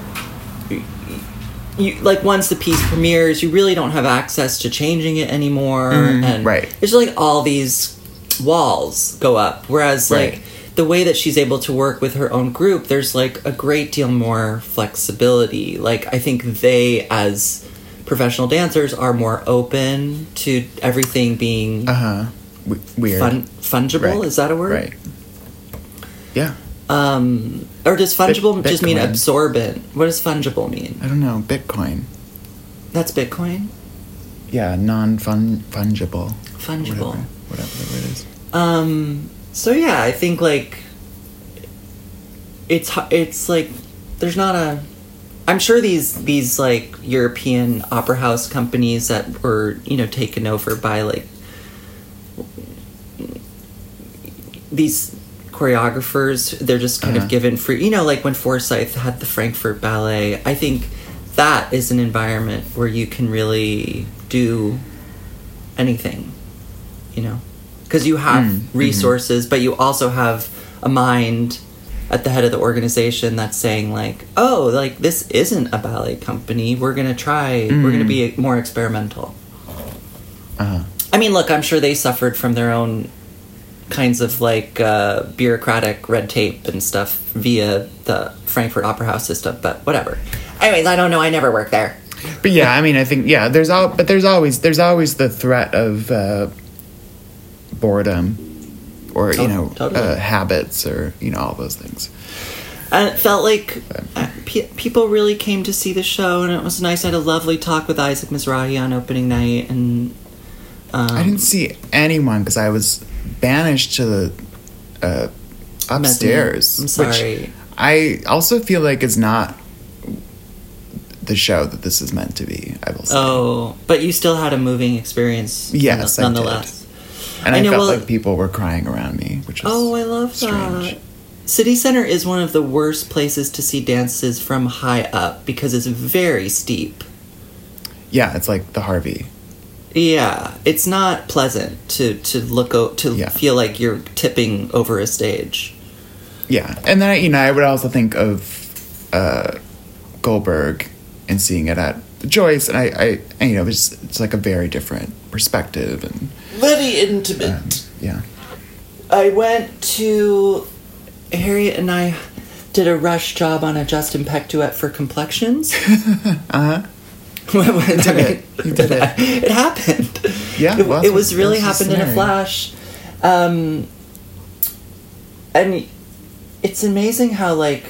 Speaker 3: You, like once the piece premieres, you really don't have access to changing it anymore,
Speaker 2: Mm,
Speaker 3: and
Speaker 2: right.
Speaker 3: it's like all these walls go up. Whereas
Speaker 2: Right.
Speaker 3: like the way that she's able to work with her own group, there's like a great deal more flexibility. Like I think they, as professional dancers, are more open to everything being
Speaker 2: uh huh, w- weird.
Speaker 3: fun- fungible.
Speaker 2: Right.
Speaker 3: Is that a word?
Speaker 2: Right. Yeah.
Speaker 3: Um, or does fungible
Speaker 2: Bit-
Speaker 3: just mean
Speaker 2: Bitcoin.
Speaker 3: absorbent? What does fungible mean?
Speaker 2: I don't know. Bitcoin.
Speaker 3: That's Bitcoin.
Speaker 2: Yeah, non fun fungible.
Speaker 3: Fungible.
Speaker 2: Whatever, whatever the word is.
Speaker 3: Um. So yeah, I think like it's hu- it's like there's not a. I'm sure these these like European opera house companies that were you know taken over by like these choreographers, they're just kind
Speaker 2: Uh-huh.
Speaker 3: of given free. You know, like when Forsyth had the Frankfurt Ballet. I think that is an environment where you can really do anything. You know, because you have
Speaker 2: Mm, mhm.
Speaker 3: resources, but you also have a mind at the head of the organization that's saying like, oh, like this isn't a ballet company. We're gonna try. We're gonna be more experimental.
Speaker 2: Uh huh.
Speaker 3: I mean, look, I'm sure they suffered from their own kinds of like uh, bureaucratic red tape and stuff via the Frankfurt Opera House system, but whatever. Anyways, I don't know. I never worked there.
Speaker 2: But yeah, I mean, I think yeah. There's all, but there's always there's always the threat of uh, boredom, or you
Speaker 3: Oh,
Speaker 2: know,
Speaker 3: totally.
Speaker 2: uh, habits, or you know, all those things.
Speaker 3: And it felt like uh, pe- people really came to see the show, and it was nice. I had a lovely talk with Isaac Mizrahi on opening night, and um,
Speaker 2: I didn't see anyone because I was banished to the uh, upstairs.
Speaker 3: I'm sorry.
Speaker 2: Which I also feel like is not the show that this is meant to be, I will say.
Speaker 3: Oh, but you still had a moving experience.
Speaker 2: Yes,
Speaker 3: none-
Speaker 2: I did.
Speaker 3: nonetheless.
Speaker 2: And I,
Speaker 3: I know,
Speaker 2: felt
Speaker 3: well-
Speaker 2: like people were crying around me, which was
Speaker 3: Oh, I love
Speaker 2: strange.
Speaker 3: that. City Center is one of the worst places to see dances from high up because it's very steep.
Speaker 2: Yeah, it's like the Harvey.
Speaker 3: Yeah, it's not pleasant to to look o- to
Speaker 2: Yeah.
Speaker 3: feel like you're tipping over a stage.
Speaker 2: Yeah, and then, you know, I would also think of uh, Goldberg and seeing it at Joyce, and I, I and, you know, it's, it's like a very different perspective, and
Speaker 3: Very intimate.
Speaker 2: um, yeah.
Speaker 3: I went to Harriet and I did a rush job on a Justin Peck duet for Complexions.
Speaker 2: Uh-huh.
Speaker 3: you
Speaker 2: did it. You did it.
Speaker 3: It happened.
Speaker 2: Yeah,
Speaker 3: it,
Speaker 2: well,
Speaker 3: it was really
Speaker 2: that's the
Speaker 3: happened in a
Speaker 2: scenario.
Speaker 3: flash. Um, and it's amazing how, like,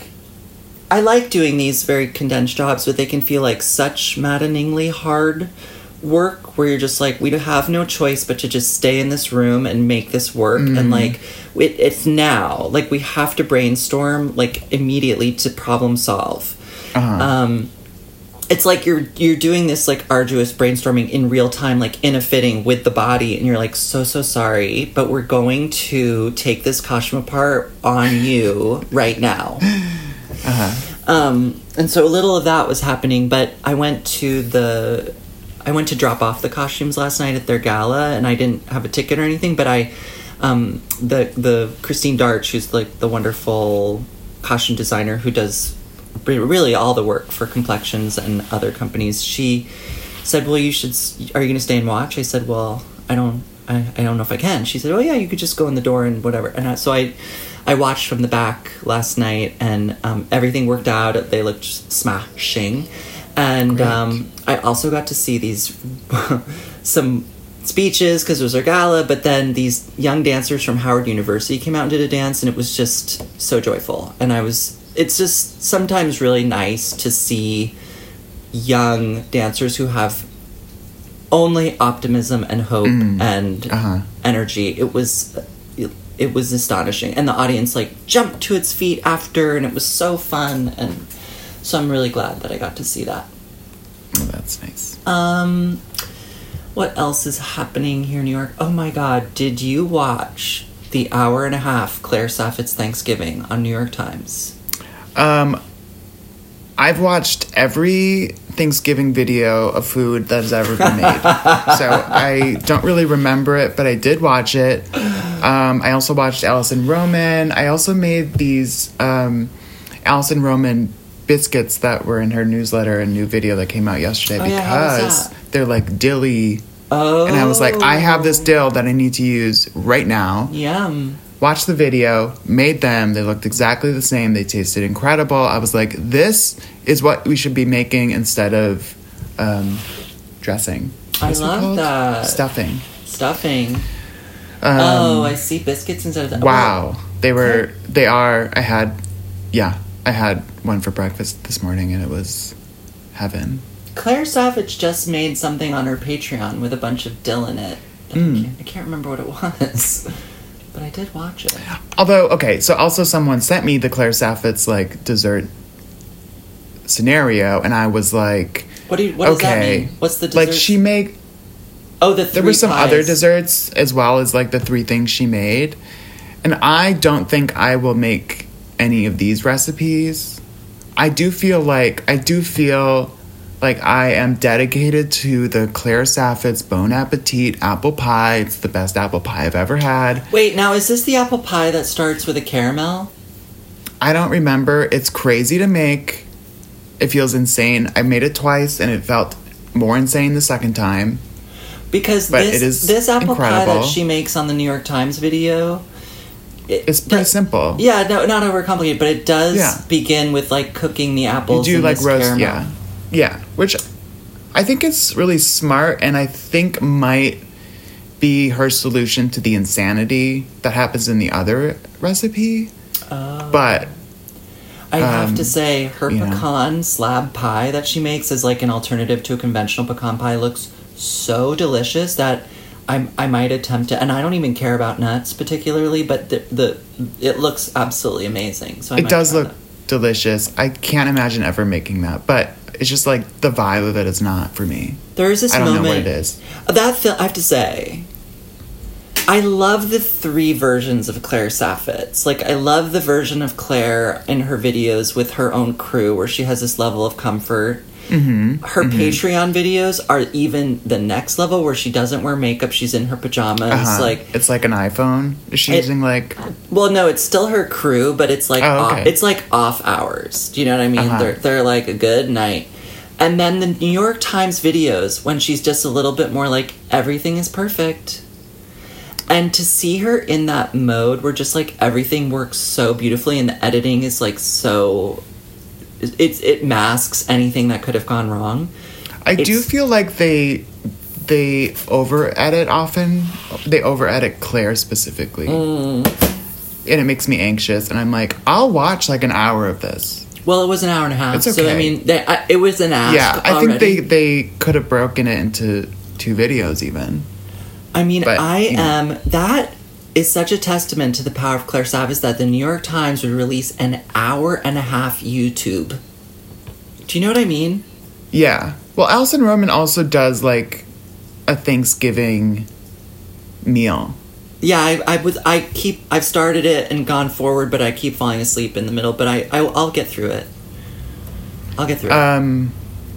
Speaker 3: I like doing these very condensed jobs, but they can feel like such maddeningly hard work where you're just like, we have no choice but to just stay in this room and make this work.
Speaker 2: Mm-hmm.
Speaker 3: And like, it, it's now. Like, we have to brainstorm, like, immediately to problem solve.
Speaker 2: Uh-huh.
Speaker 3: Um, it's like you're you're doing this like arduous brainstorming in real time, like in a fitting with the body, and you're like, so so sorry, but we're going to take this costume apart on you right now.
Speaker 2: Uh-huh.
Speaker 3: Um, and so a little of that was happening, but I went to the I went to drop off the costumes last night at their gala, and I didn't have a ticket or anything, but I um, the the Christine Darch, who's like the wonderful costume designer who does really all the work for Complexions and other companies, she said, well, you should, are you going to stay and watch? I said, well, I don't, I, I don't know if I can. She said, oh yeah, you could just go in the door and whatever. And I, so I, I watched from the back last night, and um, everything worked out. They looked smashing. And
Speaker 2: Great.
Speaker 3: um, I also got to see these, some speeches because it was their gala, but then these young dancers from Howard University came out and did a dance, and it was just so joyful. And I was, it's just sometimes really nice to see young dancers who have only optimism and hope
Speaker 2: Mm.
Speaker 3: and
Speaker 2: Uh-huh.
Speaker 3: energy. It was it, it was astonishing, and the audience like jumped to its feet after, and it was so fun. And so I'm really glad that I got to see that.
Speaker 2: Oh, that's nice.
Speaker 3: Um, what else is happening here in New York? Oh my God, did you watch the hour and a half Claire Saffit's Thanksgiving on New York Times?
Speaker 2: Um, I've watched every Thanksgiving video of food that has ever been made. So I don't really remember it, but I did watch it. Um, I also watched Alison Roman. I also made these um, Alison Roman biscuits that were in her newsletter, a new video that came out yesterday,
Speaker 3: Oh, yeah, how was
Speaker 2: because
Speaker 3: that?
Speaker 2: they're like dilly.
Speaker 3: Oh.
Speaker 2: And I was like, I have this dill that I need to use right now.
Speaker 3: Yum.
Speaker 2: Watched the video, made them. They looked exactly the same. They tasted incredible. I was like, this is what we should be making instead of um, dressing.
Speaker 3: I
Speaker 2: What's it
Speaker 3: love
Speaker 2: called?
Speaker 3: that.
Speaker 2: Stuffing.
Speaker 3: Stuffing.
Speaker 2: Um,
Speaker 3: oh, I see biscuits instead of that.
Speaker 2: Wow. They were, they are, I had, yeah, I had one for breakfast this morning and it was heaven.
Speaker 3: Claire Savage just made something on her Patreon with a bunch of dill in it. And I,
Speaker 2: Mm.
Speaker 3: can't, I can't remember what it was, but I did watch it.
Speaker 2: Although, okay, so also someone sent me the Claire Saffit's like dessert scenario, and I was like,
Speaker 3: What do you? What does
Speaker 2: okay,
Speaker 3: that mean? What's the dessert?
Speaker 2: like she made.
Speaker 3: Oh, the three
Speaker 2: There were some
Speaker 3: pies.
Speaker 2: other desserts as well as like the three things she made, and I don't think I will make any of these recipes. I do feel like I do feel like I am dedicated to the Claire Saffit's Bon Appetit apple pie. It's the best apple pie I've ever had.
Speaker 3: Wait, now is this the apple pie that starts with a caramel?
Speaker 2: I don't remember. It's crazy to make. It feels insane. I made it twice and it felt more insane the second time.
Speaker 3: Because
Speaker 2: But
Speaker 3: this
Speaker 2: it is
Speaker 3: this apple pie
Speaker 2: incredible.
Speaker 3: that she makes on the New York Times video, it,
Speaker 2: It's pretty
Speaker 3: does-
Speaker 2: simple.
Speaker 3: Yeah, no, not overcomplicated, but it does
Speaker 2: Yeah.
Speaker 3: begin with like cooking the
Speaker 2: You
Speaker 3: apples.
Speaker 2: do
Speaker 3: in
Speaker 2: like
Speaker 3: this
Speaker 2: roast,
Speaker 3: caramel.
Speaker 2: yeah. Yeah, which I think is really smart and I think might be her solution to the insanity that happens in the other recipe.
Speaker 3: Oh.
Speaker 2: But
Speaker 3: I have
Speaker 2: um,
Speaker 3: to say, her
Speaker 2: you know.
Speaker 3: pecan slab pie that she makes as like an alternative to a conventional pecan pie looks so delicious that I I might attempt to. And I don't even care about nuts particularly, but the, the it looks absolutely amazing. So I
Speaker 2: it
Speaker 3: might
Speaker 2: does
Speaker 3: try
Speaker 2: look
Speaker 3: that.
Speaker 2: delicious. I can't imagine ever making that, but It's just like the vibe of it is not for me.
Speaker 3: There's this
Speaker 2: I don't
Speaker 3: moment.
Speaker 2: know what it is.
Speaker 3: That fil- I have to say, I love the three versions of Claire Saffitz. Like, I love the version of Claire in her videos with her own crew, where she has this level of comfort.
Speaker 2: Mm-hmm.
Speaker 3: Her
Speaker 2: mm-hmm.
Speaker 3: Patreon videos are even the next level, where she doesn't wear makeup. She's in her pajamas.
Speaker 2: Uh-huh.
Speaker 3: Like,
Speaker 2: it's like an iPhone. Is she
Speaker 3: it,
Speaker 2: using like?
Speaker 3: Well, no, it's still her crew, but it's like
Speaker 2: oh, okay.
Speaker 3: off, it's like off hours. Do you know what I mean?
Speaker 2: Uh-huh.
Speaker 3: They're they're like a good night. And then the New York Times videos, when she's just a little bit more like, everything is perfect. And to see her in that mode where just like everything works so beautifully and the editing is like so, it, it masks anything that could have gone wrong.
Speaker 2: I
Speaker 3: It's-
Speaker 2: do feel like they they over edit often. They over edit Claire specifically.
Speaker 3: Mm.
Speaker 2: And it makes me anxious. And I'm like, I'll watch like an hour of this.
Speaker 3: Well, it was an hour and a half.
Speaker 2: It's
Speaker 3: So, I
Speaker 2: okay.
Speaker 3: mean, they, I, it was an ask
Speaker 2: yeah, I
Speaker 3: already.
Speaker 2: think they, they could have broken it into two videos even.
Speaker 3: I mean,
Speaker 2: But,
Speaker 3: I
Speaker 2: you know.
Speaker 3: am... That is such a testament to the power of Claire Saffitz that the New York Times would release an hour and a half YouTube. Do you know what I mean?
Speaker 2: Yeah. Well, Alison Roman also does like a Thanksgiving meal.
Speaker 3: Yeah, I, I was. I keep. I've started it and gone forward, but I keep falling asleep in the middle. But I, I I'll get through it. I'll get through it.
Speaker 2: Um.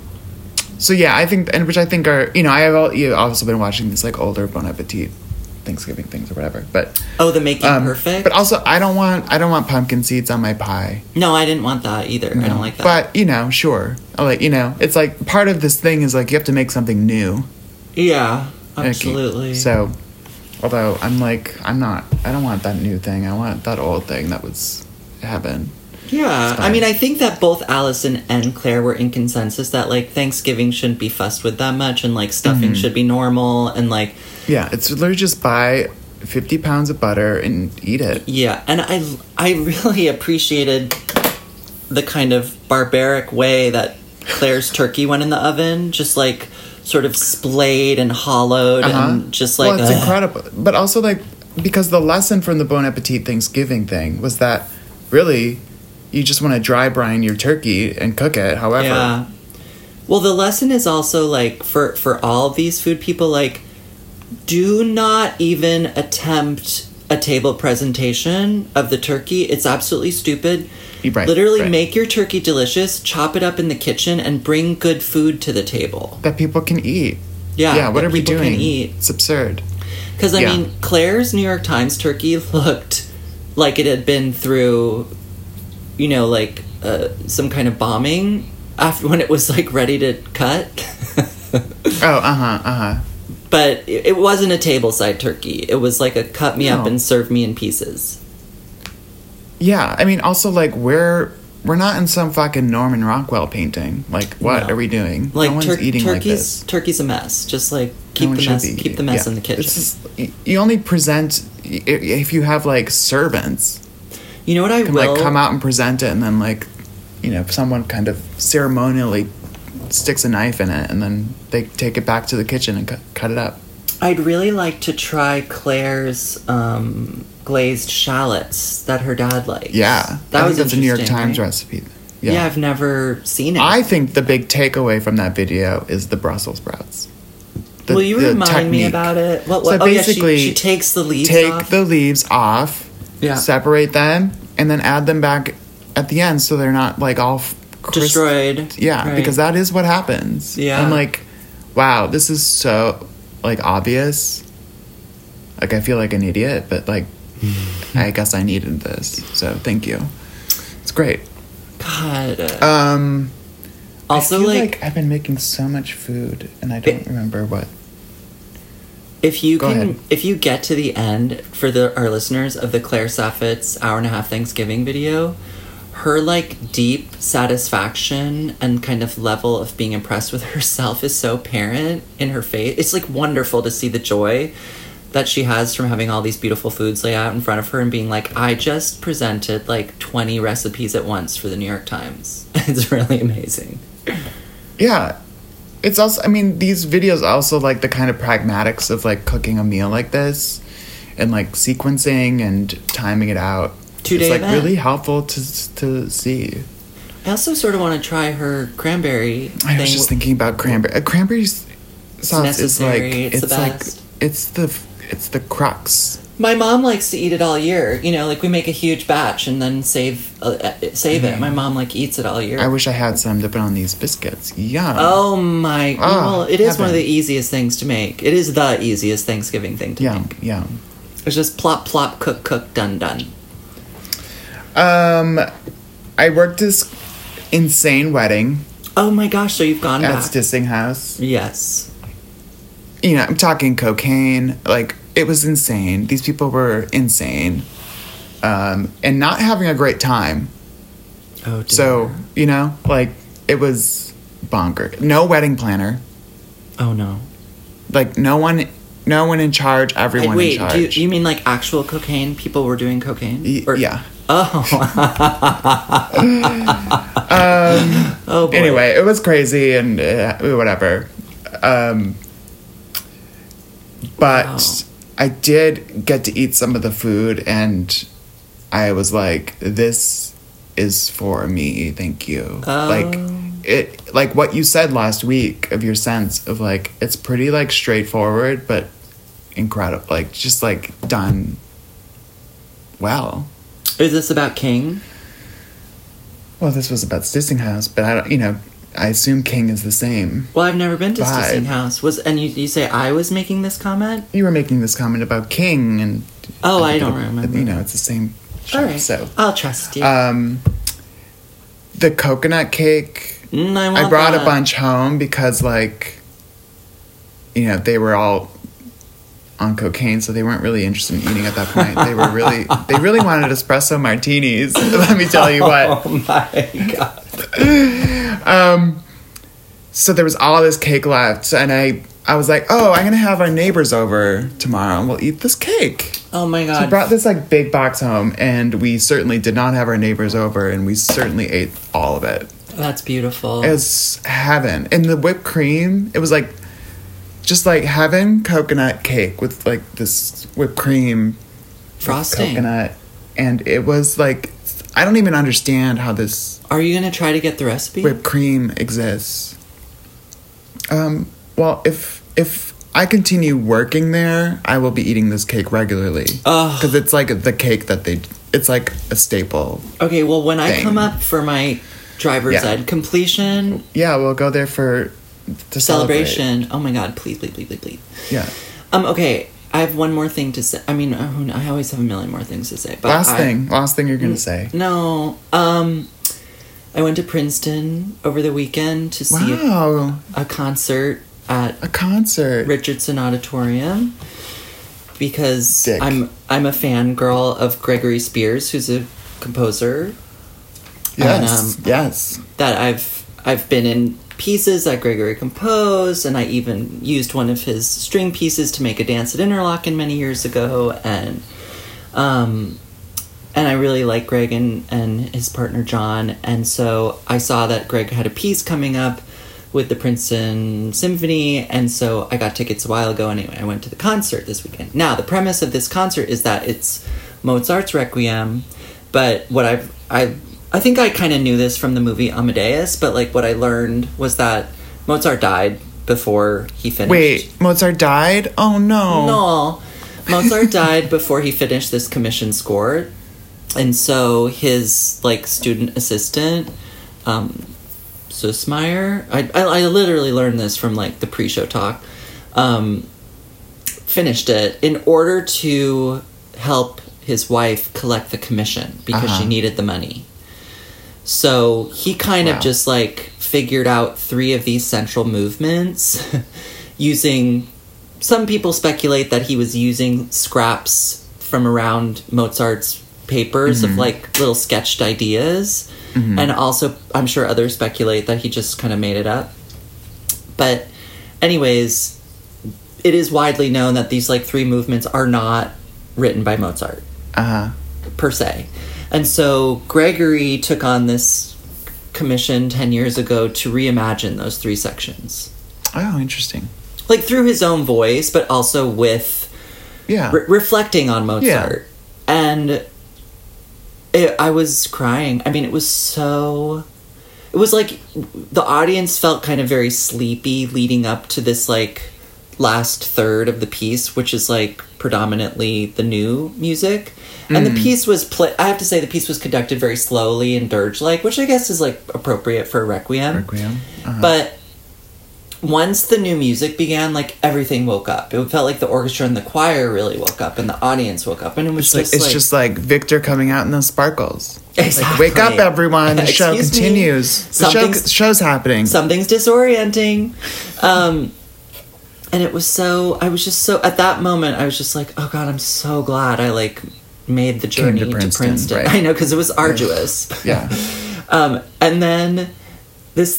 Speaker 2: So yeah, I think, and which I think are, you know, I have all, you also been watching these like older Bon Appetit Thanksgiving things or whatever, but
Speaker 3: Oh, the Making
Speaker 2: um,
Speaker 3: Perfect.
Speaker 2: But also, I don't want I don't want pumpkin seeds on my pie.
Speaker 3: No, I didn't want that either. I don't like that.
Speaker 2: But you know, sure, I like you know, it's like part of this thing is like you have to make something new.
Speaker 3: yeah,
Speaker 2: Okay.
Speaker 3: absolutely.
Speaker 2: So, although I'm like I'm not, I don't want that new thing. I want that old thing that was happened.
Speaker 3: Yeah,
Speaker 2: It's
Speaker 3: I
Speaker 2: fine.
Speaker 3: mean, I think that both Allison and Claire were in consensus that like Thanksgiving shouldn't be fussed with that much, and like stuffing
Speaker 2: Mm-hmm.
Speaker 3: should be normal, and like
Speaker 2: Yeah, it's literally just buy fifty pounds of butter and eat it.
Speaker 3: yeah, and I I really appreciated the kind of barbaric way that Claire's turkey went in the oven, just like sort of splayed and hollowed
Speaker 2: Uh-huh.
Speaker 3: and just like
Speaker 2: well, it's
Speaker 3: ugh.
Speaker 2: incredible. But also, like, because the lesson from the Bon Appetit Thanksgiving thing was that really you just want to dry brine your turkey and cook it. However,
Speaker 3: Yeah. Well, the lesson is also like for for all of these food people, like, do not even attempt a table presentation of the turkey. It's absolutely stupid.
Speaker 2: Right,
Speaker 3: Literally
Speaker 2: right.
Speaker 3: make your turkey delicious, chop it up in the kitchen, and bring good food to the table.
Speaker 2: that people can eat.
Speaker 3: Yeah,
Speaker 2: yeah. What
Speaker 3: that
Speaker 2: are we
Speaker 3: people
Speaker 2: doing?
Speaker 3: can eat.
Speaker 2: It's absurd.
Speaker 3: Because, I
Speaker 2: Yeah.
Speaker 3: mean, Claire's New York Times turkey looked like it had been through, you know, like uh, some kind of bombing after when it was, like, ready to cut.
Speaker 2: Oh, uh huh, uh huh.
Speaker 3: But it, it wasn't a tableside turkey. It was like a cut me up
Speaker 2: No.
Speaker 3: and serve me in pieces.
Speaker 2: Yeah, I mean, also like we're we're not in some fucking Norman Rockwell painting. Like, what
Speaker 3: No.
Speaker 2: are we doing?
Speaker 3: Like,
Speaker 2: no one's
Speaker 3: tur-
Speaker 2: eating like
Speaker 3: turkey's,
Speaker 2: this.
Speaker 3: turkey's a mess. Just, like, keep
Speaker 2: No one
Speaker 3: the
Speaker 2: should
Speaker 3: mess
Speaker 2: be.
Speaker 3: keep the mess
Speaker 2: Yeah.
Speaker 3: in the kitchen.
Speaker 2: It's just, y- you only present i- if you have like servants
Speaker 3: You know what I
Speaker 2: can
Speaker 3: will...
Speaker 2: like come out and present it, and then like, you know, someone kind of ceremonially sticks a knife in it, and then they take it back to the kitchen and cut, cut it up.
Speaker 3: I'd really like to try Claire's um, glazed shallots that her dad likes.
Speaker 2: Yeah,
Speaker 3: That
Speaker 2: I
Speaker 3: was
Speaker 2: think that's a New York
Speaker 3: interesting,
Speaker 2: Times
Speaker 3: right?
Speaker 2: recipe.
Speaker 3: Yeah.
Speaker 2: Yeah,
Speaker 3: I've never seen it.
Speaker 2: I think the big takeaway from that video is the Brussels sprouts. The-
Speaker 3: Will you
Speaker 2: the
Speaker 3: remind me
Speaker 2: technique.
Speaker 3: about it? What,
Speaker 2: So
Speaker 3: what, oh, yeah,
Speaker 2: basically,
Speaker 3: she, she takes the leaves
Speaker 2: Take
Speaker 3: off.
Speaker 2: the leaves off,
Speaker 3: Yeah.
Speaker 2: separate them, and then add them back at the end so they're not like all f- crisp-
Speaker 3: Destroyed.
Speaker 2: Yeah,
Speaker 3: Right.
Speaker 2: because that is what happens.
Speaker 3: Yeah.
Speaker 2: I'm like, wow, this is so like obvious. Like I feel like an idiot, but like I guess I needed this. So thank you. It's great.
Speaker 3: God.
Speaker 2: Um
Speaker 3: also,
Speaker 2: I feel
Speaker 3: like,
Speaker 2: like I've been making so much food and I don't
Speaker 3: It-
Speaker 2: remember what.
Speaker 3: if you
Speaker 2: Go
Speaker 3: can,
Speaker 2: ahead.
Speaker 3: if you get to the end for the our listeners of the Claire Saffitz hour and a half Thanksgiving video, her like deep satisfaction and kind of level of being impressed with herself is so apparent in her face. It's like wonderful to see the joy that she has from having all these beautiful foods lay out in front of her and being like, I just presented like twenty recipes at once for the New York Times. It's really amazing.
Speaker 2: Yeah. It's also, I mean, these videos also like the kind of pragmatics of like cooking a meal like this and like sequencing and timing it out.
Speaker 3: Two-day
Speaker 2: It's like
Speaker 3: event.
Speaker 2: really helpful to to see.
Speaker 3: I also sort of want to try her cranberry
Speaker 2: I was
Speaker 3: thing.
Speaker 2: just thinking about cranberry. Uh, cranberry sauce is like
Speaker 3: necessary. It's
Speaker 2: it's,
Speaker 3: the
Speaker 2: like
Speaker 3: best.
Speaker 2: it's the it's the crux.
Speaker 3: My mom likes to eat it all year. You know, like we make a huge batch and then save uh, save it. My mom like eats it all year.
Speaker 2: I wish I had some to put on these biscuits. Yum.
Speaker 3: Oh my!
Speaker 2: Oh,
Speaker 3: well, it is one of
Speaker 2: heaven.
Speaker 3: the easiest things to make. It is the easiest Thanksgiving thing to
Speaker 2: Yum,
Speaker 3: make.
Speaker 2: yum.
Speaker 3: It's just plop, plop, cook, cook, done, done.
Speaker 2: Um, I worked this insane wedding
Speaker 3: Oh my gosh! So you've gone
Speaker 2: at
Speaker 3: back?
Speaker 2: Stissing House.
Speaker 3: Yes.
Speaker 2: You know, I'm talking cocaine. Like, it was insane. These people were insane. Um, and not having a great time.
Speaker 3: Oh dear.
Speaker 2: So, you know, like, it was bonkers. No wedding planner.
Speaker 3: Oh no.
Speaker 2: Like, no one no one in charge, everyone
Speaker 3: Wait,
Speaker 2: in charge.
Speaker 3: do you, you mean like actual cocaine? People were doing cocaine?
Speaker 2: Y-
Speaker 3: Or-
Speaker 2: yeah.
Speaker 3: Oh.
Speaker 2: Um,
Speaker 3: oh boy.
Speaker 2: anyway, it was crazy and uh, whatever. Um, but
Speaker 3: Wow.
Speaker 2: I did get to eat some of the food, and I was like, "This is for me, thank you."
Speaker 3: Oh.
Speaker 2: Like it, like what you said last week of your sense of like it's pretty like straightforward, but incredible. Like just like done well.
Speaker 3: Is this about King?
Speaker 2: Well, this was about Stissing House, but I don't, you know, I assume King is the same.
Speaker 3: Well, I've never been to
Speaker 2: Vibe.
Speaker 3: Stissing House. Was and you, you say I was making this comment?
Speaker 2: You were making this comment about King, and
Speaker 3: Oh, I
Speaker 2: think
Speaker 3: don't
Speaker 2: it-
Speaker 3: remember.
Speaker 2: You know, it's the same. Show,
Speaker 3: All right.
Speaker 2: So,
Speaker 3: I'll trust you.
Speaker 2: um, the coconut cake.
Speaker 3: Mm, I,
Speaker 2: I
Speaker 3: want
Speaker 2: brought
Speaker 3: that.
Speaker 2: a bunch home because, like, you know, they were all on cocaine, so they weren't really interested in eating at that point. They were really, they really wanted espresso martinis. Let me tell you what.
Speaker 3: Oh my god.
Speaker 2: Um, so there was all this cake left, and I, I was like, oh, I'm gonna have our neighbors over tomorrow, and we'll eat this cake.
Speaker 3: Oh my
Speaker 2: So I
Speaker 3: god.
Speaker 2: brought this like big box home, and we certainly did not have our neighbors over, and we certainly ate all of it.
Speaker 3: That's beautiful.
Speaker 2: It was heaven. And the whipped cream, it was like just like heaven coconut cake with like this whipped cream with
Speaker 3: Frosting.
Speaker 2: coconut, and it was like I don't even understand how this
Speaker 3: Are you gonna try to get the recipe?
Speaker 2: whipped cream exists. Um, well, if if I continue working there, I will be eating this cake regularly
Speaker 3: Ugh.
Speaker 2: because it's like the cake that they. It's like a staple.
Speaker 3: Okay, well, when I
Speaker 2: Thing.
Speaker 3: come up for my driver's
Speaker 2: Yeah.
Speaker 3: ed completion
Speaker 2: Yeah, we'll go there for to celebrate.
Speaker 3: celebration. Oh my god, please, please, please, please, please.
Speaker 2: Yeah.
Speaker 3: Um, okay, I have one more thing to say. I mean, uh, I always have a million more things to say. But
Speaker 2: Last
Speaker 3: I-
Speaker 2: thing. Last thing you're gonna say.
Speaker 3: No. Um, I went to Princeton over the weekend to see a,
Speaker 2: Wow,
Speaker 3: a concert at
Speaker 2: a concert.
Speaker 3: Richardson Auditorium because
Speaker 2: Dick.
Speaker 3: I'm I'm a fangirl of Gregory Spears, who's a composer
Speaker 2: Yes,
Speaker 3: and, um,
Speaker 2: yes.
Speaker 3: that I've I've been in pieces that Gregory composed, and I even used one of his string pieces to make a dance at Interlochen many years ago, and um, and I really like Greg and, and his partner John, and so I saw that Greg had a piece coming up with the Princeton Symphony, and so I got tickets a while ago. Anyway, I went to the concert this weekend. Now, the premise of this concert is that it's Mozart's Requiem, but what I've I I think I kind of knew this from the movie Amadeus, but like what I learned was that Mozart died before he finished.
Speaker 2: Wait, Mozart died? Oh no.
Speaker 3: No, Mozart died before he finished this commissioned score, and so his like student assistant, um, Sussmeyer. I, I I literally learned this from like the pre-show talk. Um, finished it in order to help his wife collect the commission because
Speaker 2: Uh-huh.
Speaker 3: she needed the money. So he kind
Speaker 2: Wow.
Speaker 3: of just like figured out three of these central movements using. Some people speculate that he was using scraps from around Mozart's papers
Speaker 2: Mm-hmm.
Speaker 3: of like little sketched ideas. And also, I'm sure others speculate that he just kind of made it up. But, anyways, it is widely known that these like three movements are not written by Mozart
Speaker 2: Uh-huh.
Speaker 3: per se. And so Gregory took on this commission ten years ago to reimagine those three sections.
Speaker 2: Oh, interesting.
Speaker 3: Like through his own voice, but also with
Speaker 2: Yeah.
Speaker 3: re- reflecting on Mozart. And it, I was crying. I mean, it was so it was like the audience felt kind of very sleepy leading up to this like last third of the piece, which is like predominantly the new music. And
Speaker 2: Mm.
Speaker 3: the piece was pla- I have to say the piece was conducted very slowly and dirge-like, which I guess is like appropriate for a requiem.
Speaker 2: Requiem. Uh-huh.
Speaker 3: But once the new music began, like everything woke up. It felt like the orchestra and the choir really woke up, and the audience woke up, and it was
Speaker 2: It's like,
Speaker 3: just
Speaker 2: it's
Speaker 3: like,
Speaker 2: just like Victor coming out in those sparkles.
Speaker 3: Exactly.
Speaker 2: Like, wake up, everyone! The show
Speaker 3: Excuse me.
Speaker 2: continues. The show,
Speaker 3: Something's-
Speaker 2: show's happening.
Speaker 3: something's disorienting. Um, and it was so, I was just so, at that moment, I was just like, oh God, I'm so glad I like made the
Speaker 2: Came
Speaker 3: journey
Speaker 2: to
Speaker 3: to
Speaker 2: Princeton,
Speaker 3: Princeton.
Speaker 2: right.
Speaker 3: I know, because it was arduous.
Speaker 2: Yeah.
Speaker 3: Um, and then this,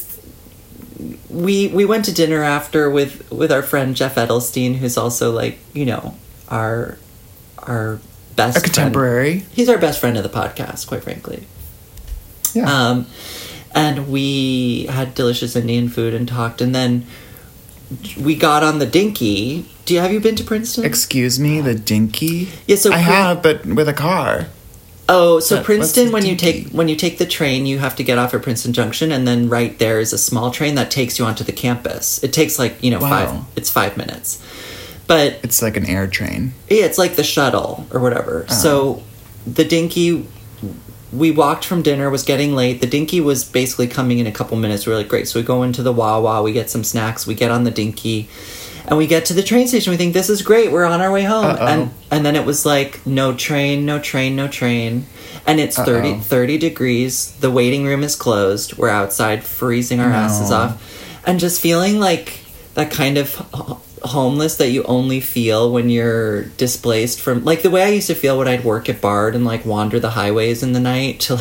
Speaker 3: we we went to dinner after with, with our friend Jeff Edelstein, who's also like, you know, our, our best
Speaker 2: A contemporary.
Speaker 3: friend. He's our best friend of the podcast, quite frankly.
Speaker 2: Yeah.
Speaker 3: Um, and we had delicious Indian food and talked, and then we got on the Dinky. Do you have you been to Princeton?
Speaker 2: Excuse me, the Dinky?
Speaker 3: Yeah, so
Speaker 2: I
Speaker 3: Prin-
Speaker 2: have, but with a car.
Speaker 3: oh, so
Speaker 2: What-
Speaker 3: Princeton,
Speaker 2: what's
Speaker 3: when
Speaker 2: the
Speaker 3: you
Speaker 2: Dinky?
Speaker 3: take when you take the train, you have to get off at Princeton Junction, and then right there is a small train that takes you onto the campus. It takes like you know
Speaker 2: Wow.
Speaker 3: five. It's five minutes, but
Speaker 2: It's like an air train.
Speaker 3: yeah, it's like the shuttle or whatever.
Speaker 2: Oh.
Speaker 3: So the Dinky, we walked from dinner, was getting late. The Dinky was basically coming in a couple minutes. We were like, great. So we go into the Wawa, we get some snacks, we get on the Dinky, and we get to the train station. We think, this is great. We're on our way home.
Speaker 2: Uh-oh.
Speaker 3: And and then it was like, no train, no train, no train. And it's thirty,
Speaker 2: Uh-oh.
Speaker 3: thirty degrees. The waiting room is closed. We're outside freezing our
Speaker 2: No.
Speaker 3: asses off. And just feeling like that kind of h- homeless that you only feel when you're displaced from, like the way I used to feel when I'd work at Bard and like wander the highways in the night to,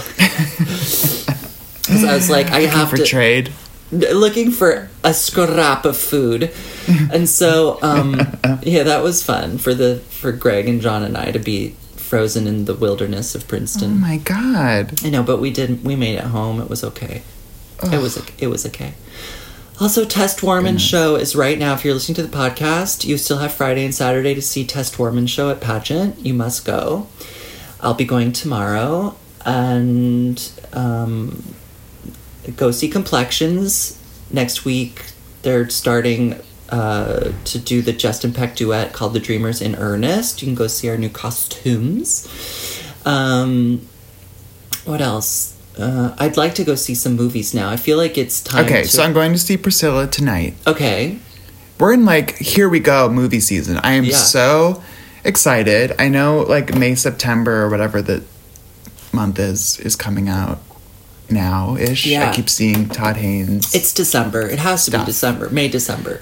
Speaker 3: because I was like, I have
Speaker 2: for
Speaker 3: to
Speaker 2: trade.
Speaker 3: looking for a scrap of food. And so um yeah, that was fun for the for Greg and John and I to be frozen in the wilderness of
Speaker 2: Oh
Speaker 3: Princeton.
Speaker 2: my god.
Speaker 3: I know, but we did we made it home. It was okay. It was it was okay. Also, Test Warman's show is right now. If you're listening to the podcast, you still have Friday and Saturday to see Test Warman's show at Pageant. You must go. I'll be going tomorrow, and um, go see Complexions next week. They're starting uh, to do the Justin Peck duet called The Dreamers in Earnest. You can go see our new costumes. Um, what else? Uh, I'd like to go see some movies now. I feel like it's time
Speaker 2: Okay,
Speaker 3: to...
Speaker 2: so I'm going to see Priscilla tonight.
Speaker 3: Okay.
Speaker 2: We're in like here we go movie season. I am
Speaker 3: Yeah.
Speaker 2: so excited. I know like May, September or whatever the month is is coming out now ish.
Speaker 3: Yeah.
Speaker 2: I keep seeing Todd Haynes.
Speaker 3: It's December. It has to
Speaker 2: Stop.
Speaker 3: be December. May, December.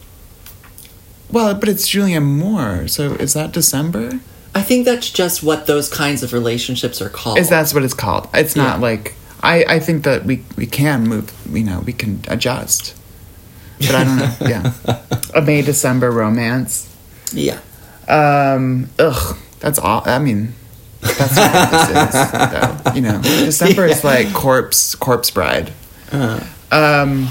Speaker 2: well, but it's Julianne Moore. So is that December?
Speaker 3: I think that's just what those kinds of relationships are called.
Speaker 2: Is that's what it's called? It's not
Speaker 3: Yeah.
Speaker 2: like I I think that we we can move. You know, we can adjust. But I don't know. Yeah, a May December romance.
Speaker 3: Yeah.
Speaker 2: Um, ugh, that's all. I mean, that's what this is. Though. You know, December is
Speaker 3: Yeah.
Speaker 2: like corpse, corpse bride.
Speaker 3: Uh,
Speaker 2: Um,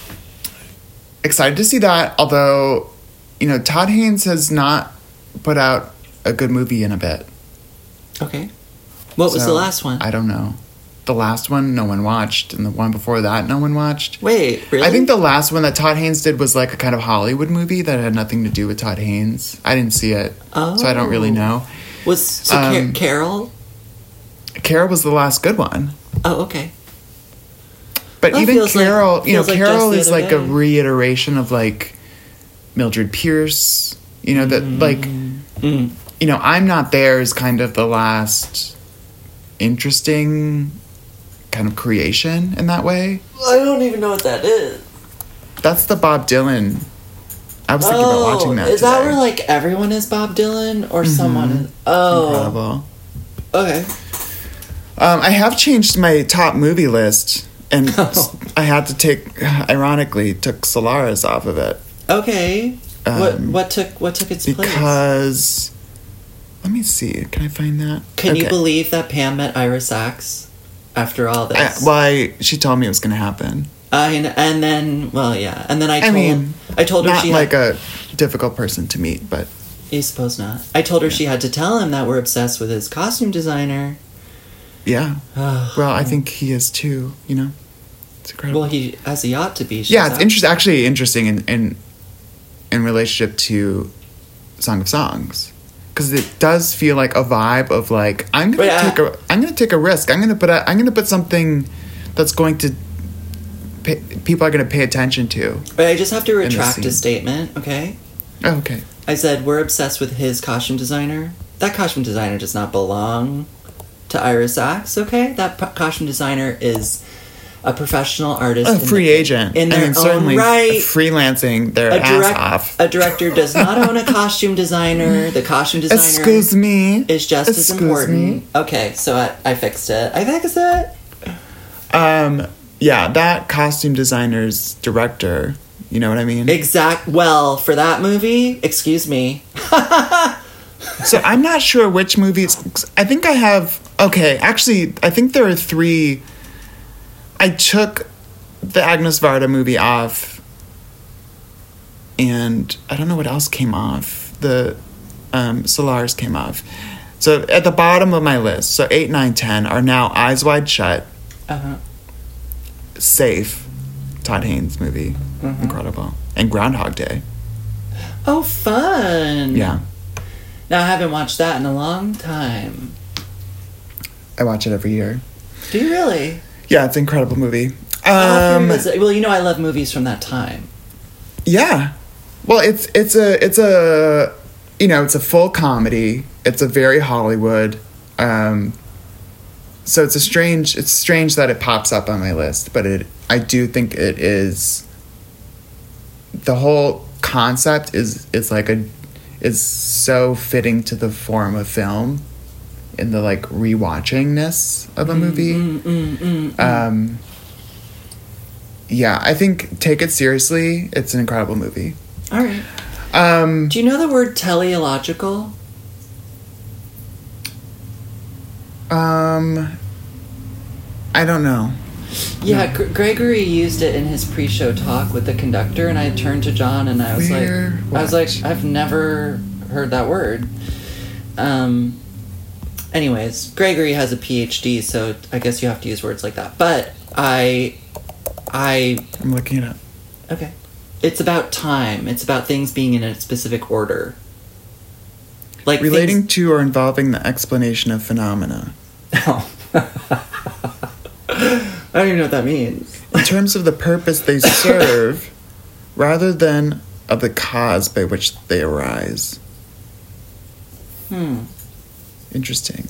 Speaker 2: excited to see that. Although, you know, Todd Haynes has not put out a good movie in a bit.
Speaker 3: okay. What was
Speaker 2: So,
Speaker 3: the last one?
Speaker 2: I don't know. The last one, no one watched, and the one before that, no one watched.
Speaker 3: Wait, really?
Speaker 2: I think the last one that Todd Haynes did was like a kind of Hollywood movie that had nothing to do with Todd Haynes. I didn't see it, so I don't really
Speaker 3: Oh.
Speaker 2: know.
Speaker 3: Was so Car-
Speaker 2: um,
Speaker 3: Carol?
Speaker 2: Carol was the last good one.
Speaker 3: Oh, okay.
Speaker 2: But
Speaker 3: That
Speaker 2: even
Speaker 3: feels like-
Speaker 2: Carol, you know,
Speaker 3: feels like
Speaker 2: Carol
Speaker 3: just the
Speaker 2: is
Speaker 3: other
Speaker 2: like a
Speaker 3: day.
Speaker 2: reiteration of like Mildred Pierce. You know that like
Speaker 3: Mm.
Speaker 2: you know I'm Not There is kind of the last interesting kind of creation in that way.
Speaker 3: I don't even know what that is.
Speaker 2: That's the Bob Dylan. I was thinking about watching that.
Speaker 3: Oh, is that
Speaker 2: today.
Speaker 3: where like everyone is Bob Dylan or someone? Is, oh,
Speaker 2: Incredible.
Speaker 3: okay.
Speaker 2: Um, I have changed my top movie list, and
Speaker 3: Oh.
Speaker 2: I had to take, ironically, took Solaris off of it.
Speaker 3: Okay. what
Speaker 2: Um,
Speaker 3: what took what took its place?
Speaker 2: Because, let me see, can I find that?
Speaker 3: Can you
Speaker 2: Okay.
Speaker 3: believe that Pam met Ira Sachs after all
Speaker 2: I,
Speaker 3: this?
Speaker 2: well, I, she told me it was going to happen.
Speaker 3: I, and then, well, yeah, and then I
Speaker 2: I
Speaker 3: told
Speaker 2: mean,
Speaker 3: I told her
Speaker 2: Not
Speaker 3: she
Speaker 2: like
Speaker 3: had,
Speaker 2: a difficult person to meet, but
Speaker 3: you suppose not. I told her she had to tell him that we're obsessed with his costume designer.
Speaker 2: yeah. Well, I think he is too, you know? It's incredible.
Speaker 3: Well, he as he ought to be.
Speaker 2: Yeah, it's
Speaker 3: Shazam.
Speaker 2: interest, actually interesting in, in in relationship to Song of Songs, because it does feel like a vibe of like I'm gonna
Speaker 3: Wait,
Speaker 2: take
Speaker 3: I-
Speaker 2: a I'm gonna take a risk. I'm gonna put a, I'm gonna put something that's going to pay, people are gonna pay attention to.
Speaker 3: But I just have to
Speaker 2: the
Speaker 3: retract a
Speaker 2: scene.
Speaker 3: statement, okay?
Speaker 2: Oh, okay.
Speaker 3: I said we're obsessed with his costume designer. That costume designer does not belong to Iris Axe, okay? That p- costume designer is a professional artist.
Speaker 2: A
Speaker 3: in
Speaker 2: free
Speaker 3: the-
Speaker 2: agent.
Speaker 3: In their
Speaker 2: I mean,
Speaker 3: own
Speaker 2: certainly
Speaker 3: right.
Speaker 2: freelancing their
Speaker 3: A,
Speaker 2: ass
Speaker 3: direct,
Speaker 2: off.
Speaker 3: a director does not own a costume designer. The costume designer
Speaker 2: Excuse me.
Speaker 3: is just as
Speaker 2: Excuse
Speaker 3: important.
Speaker 2: me.
Speaker 3: Okay, so I, I fixed it. I fixed it.
Speaker 2: Um, yeah, that costume designer's director. You know what I mean?
Speaker 3: Exact. Well, for that movie, excuse me.
Speaker 2: So I'm not sure which movies. I think I have. Okay, actually, I think there are three. I took the Agnes Varda movie off, and I don't know what else came off. The um, Solaris came off. So at the bottom of my list, so eight, nine, ten are now Eyes Wide Shut,
Speaker 3: Uh huh.
Speaker 2: Safe, Todd Haynes movie,
Speaker 3: Mhm.
Speaker 2: incredible, and Groundhog Day.
Speaker 3: Oh, fun.
Speaker 2: Yeah,
Speaker 3: Now, I haven't watched that in a long time.
Speaker 2: I watch it every year.
Speaker 3: Do you really?
Speaker 2: Yeah, it's an incredible movie.
Speaker 3: How
Speaker 2: Um,
Speaker 3: was it? Well, you know I love movies from that time.
Speaker 2: Yeah. Well, it's it's a it's a you know, it's a full comedy. It's a very Hollywood. Um so it's a strange it's strange that it pops up on my list, but it I do think it is the whole concept is is like a is so fitting to the form of film in the like rewatchingness of a movie.
Speaker 3: Mm, mm, mm, mm.
Speaker 2: Um yeah, I think take it seriously. It's an incredible movie.
Speaker 3: All right.
Speaker 2: Um,
Speaker 3: Do you know the word teleological?
Speaker 2: um, I don't know.
Speaker 3: Yeah, Gr- Gregory used it in his pre-show talk with the conductor, and I turned to John and I was
Speaker 2: Where?
Speaker 3: like, I was
Speaker 2: What?
Speaker 3: like, I've never heard that word. Um. Anyways, Gregory has a P H D, so I guess you have to use words like that. But I, I
Speaker 2: I'm looking it up.
Speaker 3: okay. It's about time. It's about things being in a specific order. Like
Speaker 2: Relating
Speaker 3: things-
Speaker 2: to or involving the explanation of phenomena.
Speaker 3: Oh. I don't even know what that means.
Speaker 2: In terms of the purpose they serve, rather than of the cause by which they arise.
Speaker 3: Hmm.
Speaker 2: Interesting.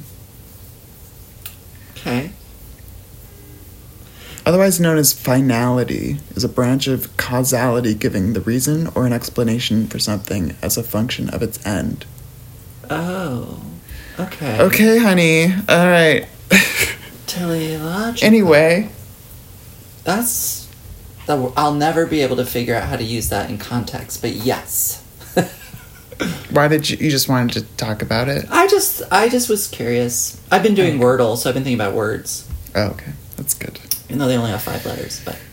Speaker 3: Okay.
Speaker 2: Otherwise known as finality, is a branch of causality giving the reason or an explanation for something as a function of its end.
Speaker 3: Oh. Okay.
Speaker 2: Okay, honey. All right.
Speaker 3: Teleological.
Speaker 2: Anyway,
Speaker 3: That's. that- I'll never be able to figure out how to use that in context, but yes.
Speaker 2: why did you, you just wanted to talk about it?
Speaker 3: I just, I just was curious. I've been doing Wordle, so I've been thinking about words,
Speaker 2: Oh, okay. That's good.
Speaker 3: even though they only have five letters. But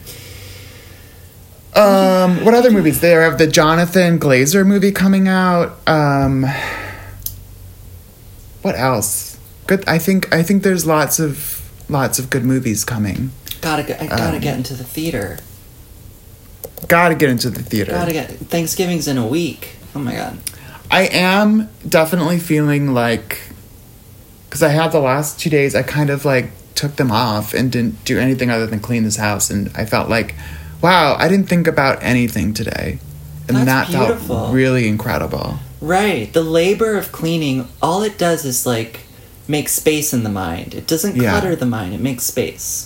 Speaker 2: Um, what other movies? They have the Jonathan Glazer movie coming out. Um, what else? Good. I think I think there's lots of lots of good movies coming.
Speaker 3: gotta, get, I gotta
Speaker 2: Um,
Speaker 3: get into the theater.
Speaker 2: Gotta get into the theater.
Speaker 3: Gotta get. Thanksgiving's in a week. Oh my god.
Speaker 2: I am definitely feeling like, because I had the last two days, I kind of like took them off and didn't do anything other than clean this house, and I felt like, wow, I didn't think about anything today, and
Speaker 3: That's
Speaker 2: that
Speaker 3: beautiful.
Speaker 2: felt really incredible.
Speaker 3: Right. The labor of cleaning, all it does is like make space in the mind. It doesn't
Speaker 2: Yeah.
Speaker 3: clutter the mind. It makes space.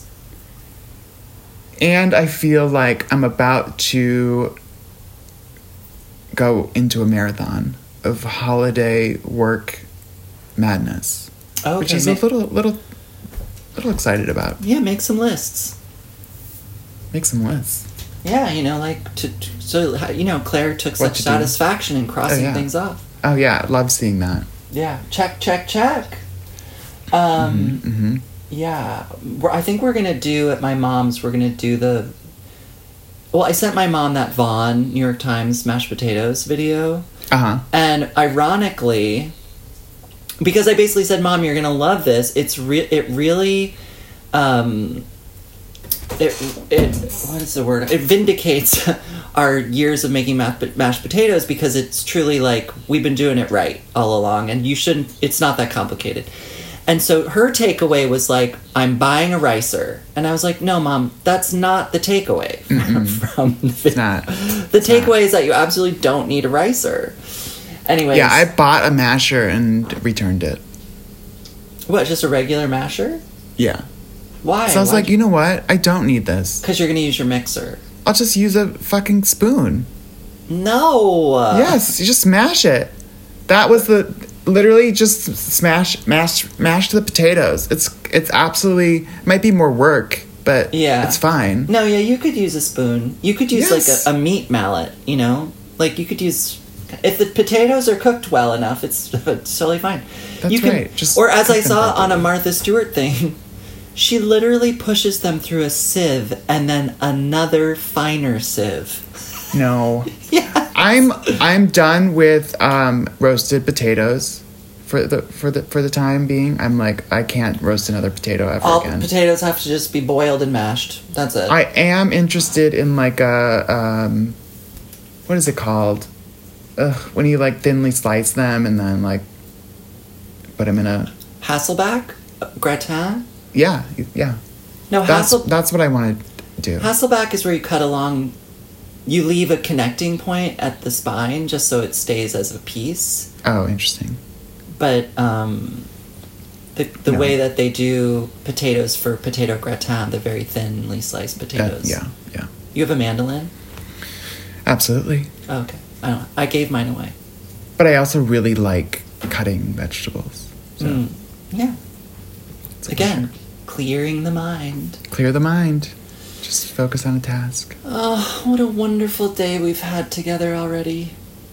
Speaker 2: And I feel like I'm about to go into a marathon of holiday work madness,
Speaker 3: Okay.
Speaker 2: which is
Speaker 3: ma-
Speaker 2: a little, little, little excited about.
Speaker 3: yeah, make some lists.
Speaker 2: Make some lists.
Speaker 3: Yeah, you know, like to, to so how- you know, Claire took
Speaker 2: What
Speaker 3: such
Speaker 2: to do.
Speaker 3: satisfaction in crossing
Speaker 2: Oh, yeah.
Speaker 3: things off.
Speaker 2: Oh yeah, I love seeing that.
Speaker 3: Yeah, check, check, check. Um,
Speaker 2: hmm
Speaker 3: yeah, we're, I think we're gonna do at my mom's. We're gonna do the. Well, I sent my mom that Vaughn New York Times mashed potatoes video,
Speaker 2: Uh huh.
Speaker 3: and ironically, because I basically said, "Mom, you're gonna love this." It's re- it really, um, it it what is the word? It vindicates our years of making mashed, mashed potatoes because it's truly like we've been doing it right all along, and you shouldn't. It's not that complicated. And so her takeaway was like, I'm buying a ricer. And I was like, no, Mom, that's not the takeaway from, from the
Speaker 2: It's not.
Speaker 3: The takeaway is that you absolutely don't need a ricer. Anyways.
Speaker 2: Yeah, I bought a masher and returned it.
Speaker 3: What, just a regular masher?
Speaker 2: Yeah.
Speaker 3: Why?
Speaker 2: So I was
Speaker 3: Why'd
Speaker 2: like, you know what? I don't need this.
Speaker 3: Because you're going to use your mixer.
Speaker 2: I'll just use a fucking spoon.
Speaker 3: No.
Speaker 2: Yes, you just smash it. That was the... Literally just smash, mash, mash the potatoes. It's it's absolutely... Might be more work, but
Speaker 3: Yeah.
Speaker 2: it's fine.
Speaker 3: No, yeah, you could use a spoon. You could use
Speaker 2: Yes.
Speaker 3: like a, a meat mallet, you know? Like you could use... If the potatoes are cooked well enough, it's, it's totally fine.
Speaker 2: That's
Speaker 3: you can,
Speaker 2: right. Just
Speaker 3: or as
Speaker 2: cook
Speaker 3: I
Speaker 2: them
Speaker 3: saw on a
Speaker 2: properly.
Speaker 3: Martha Stewart thing, she literally pushes them through a sieve and then another finer sieve.
Speaker 2: No.
Speaker 3: Yeah.
Speaker 2: I'm I'm done with um, roasted potatoes for the for the for the time being. I'm like I can't roast another potato ever
Speaker 3: All
Speaker 2: again.
Speaker 3: potatoes have to just be boiled and mashed. That's it.
Speaker 2: I am interested in like a um, what is it called? Ugh, when you like thinly slice them and then like put them in a
Speaker 3: Hasselback? Gratin?
Speaker 2: yeah yeah.
Speaker 3: No,
Speaker 2: That's
Speaker 3: Hassel-
Speaker 2: that's what I want to do.
Speaker 3: Hasselback is where you cut along, you leave a connecting point at the spine just so it stays as a piece.
Speaker 2: Oh, interesting.
Speaker 3: But um, the the
Speaker 2: No.
Speaker 3: way that they do potatoes for potato gratin, the very thinly sliced
Speaker 2: That,
Speaker 3: potatoes.
Speaker 2: yeah, yeah,
Speaker 3: You have a mandolin?
Speaker 2: absolutely.
Speaker 3: Oh, okay. I don't. I gave mine away.
Speaker 2: But I also really like cutting vegetables. So
Speaker 3: Mm. Yeah.
Speaker 2: it's a
Speaker 3: Again,
Speaker 2: pleasure.
Speaker 3: clearing the mind.
Speaker 2: Clear the mind. Just focus on a task.
Speaker 3: Oh, what a wonderful day we've had together already.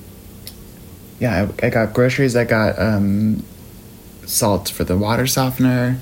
Speaker 2: Yeah, I, I got groceries. I got um, salt for the water softener.